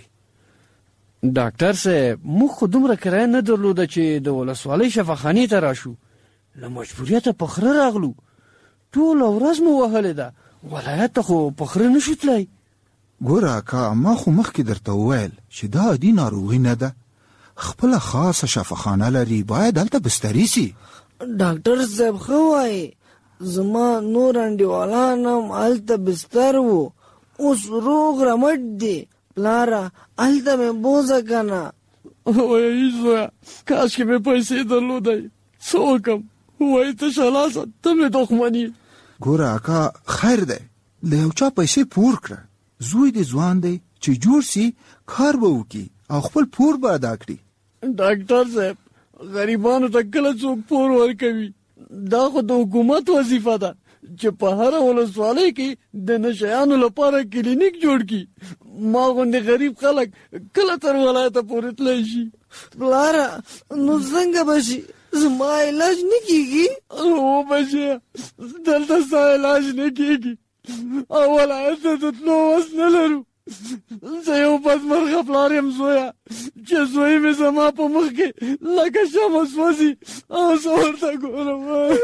Speaker 28: ډاکټر صاحب موږ خو دومره کرایه نه درلوده چې د ولسوالۍ شفاخانې ته راشو. له مجبوریته په خره راغلو. ټوله ورځ مو وهلې ده، ولایت ته خو په خره نشو تللی.
Speaker 7: ګوره اکا ما خو مخکې درته وویل چې دا عادي ناروغي نه ده، خپله خاصه شفاخانه لري، باید هلته بستري سي.
Speaker 27: ډاکټر صاحب ښه وایي، زما نور انډیوالان هم هلته بستر وو، اوس روغ رمټ دي. پلاره هلته مې بوځه که نه.
Speaker 28: وایي زویه کاشکې مې پیسې درلودی، څه وکړم؟ وایي ته شلاسه ته مې دښمني.
Speaker 7: ګوره اکا خیر دی، له یو چا پیسې پور کړه. زوی دې ځوان دی چې جوړ سي، کار به وکړي او خپل پور به ادا کړي.
Speaker 28: ډاکټر صاحب غریبانو ته کله څوک پور ورکوي؟ دا خو د حکومت وظیفه ده چې په هره ولسوالۍ کې د نشیانو لپاره کلینیک جوړ کړي. ما غوندې غریب خلک کله تر ولایته پورې تللی شي؟
Speaker 27: پلاره نو څنګه به شي؟ زما علاج نه کېږي؟
Speaker 28: او بچیه دلته ستا علاج نه کېږي او ولایت ته د تلو وس نه لرو. زه یو بدمرغه پلار یم زویه چې زوی مې زما په مخ کې لکه شمع سوځي او زه ورته ګورم.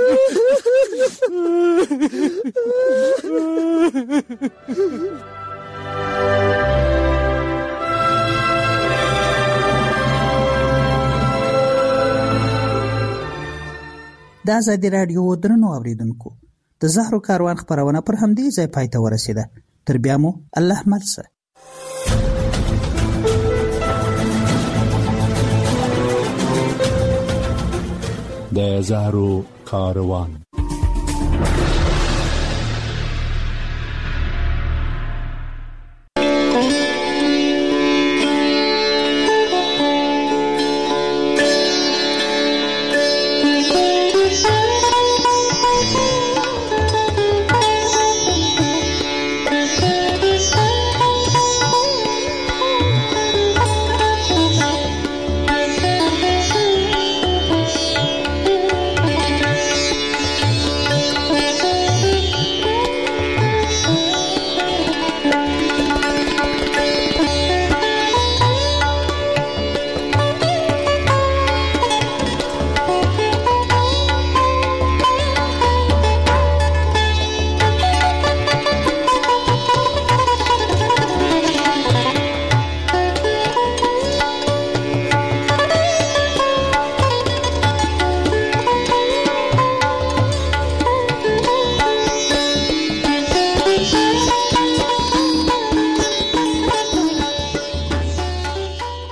Speaker 2: د آزادي راډیو درنو اوریدونکو، د زهرو کاروان خپرونه پر همدې ځای پای ته ورسېده. تر بیا مو الله مل شه.
Speaker 19: د زهرو کاروان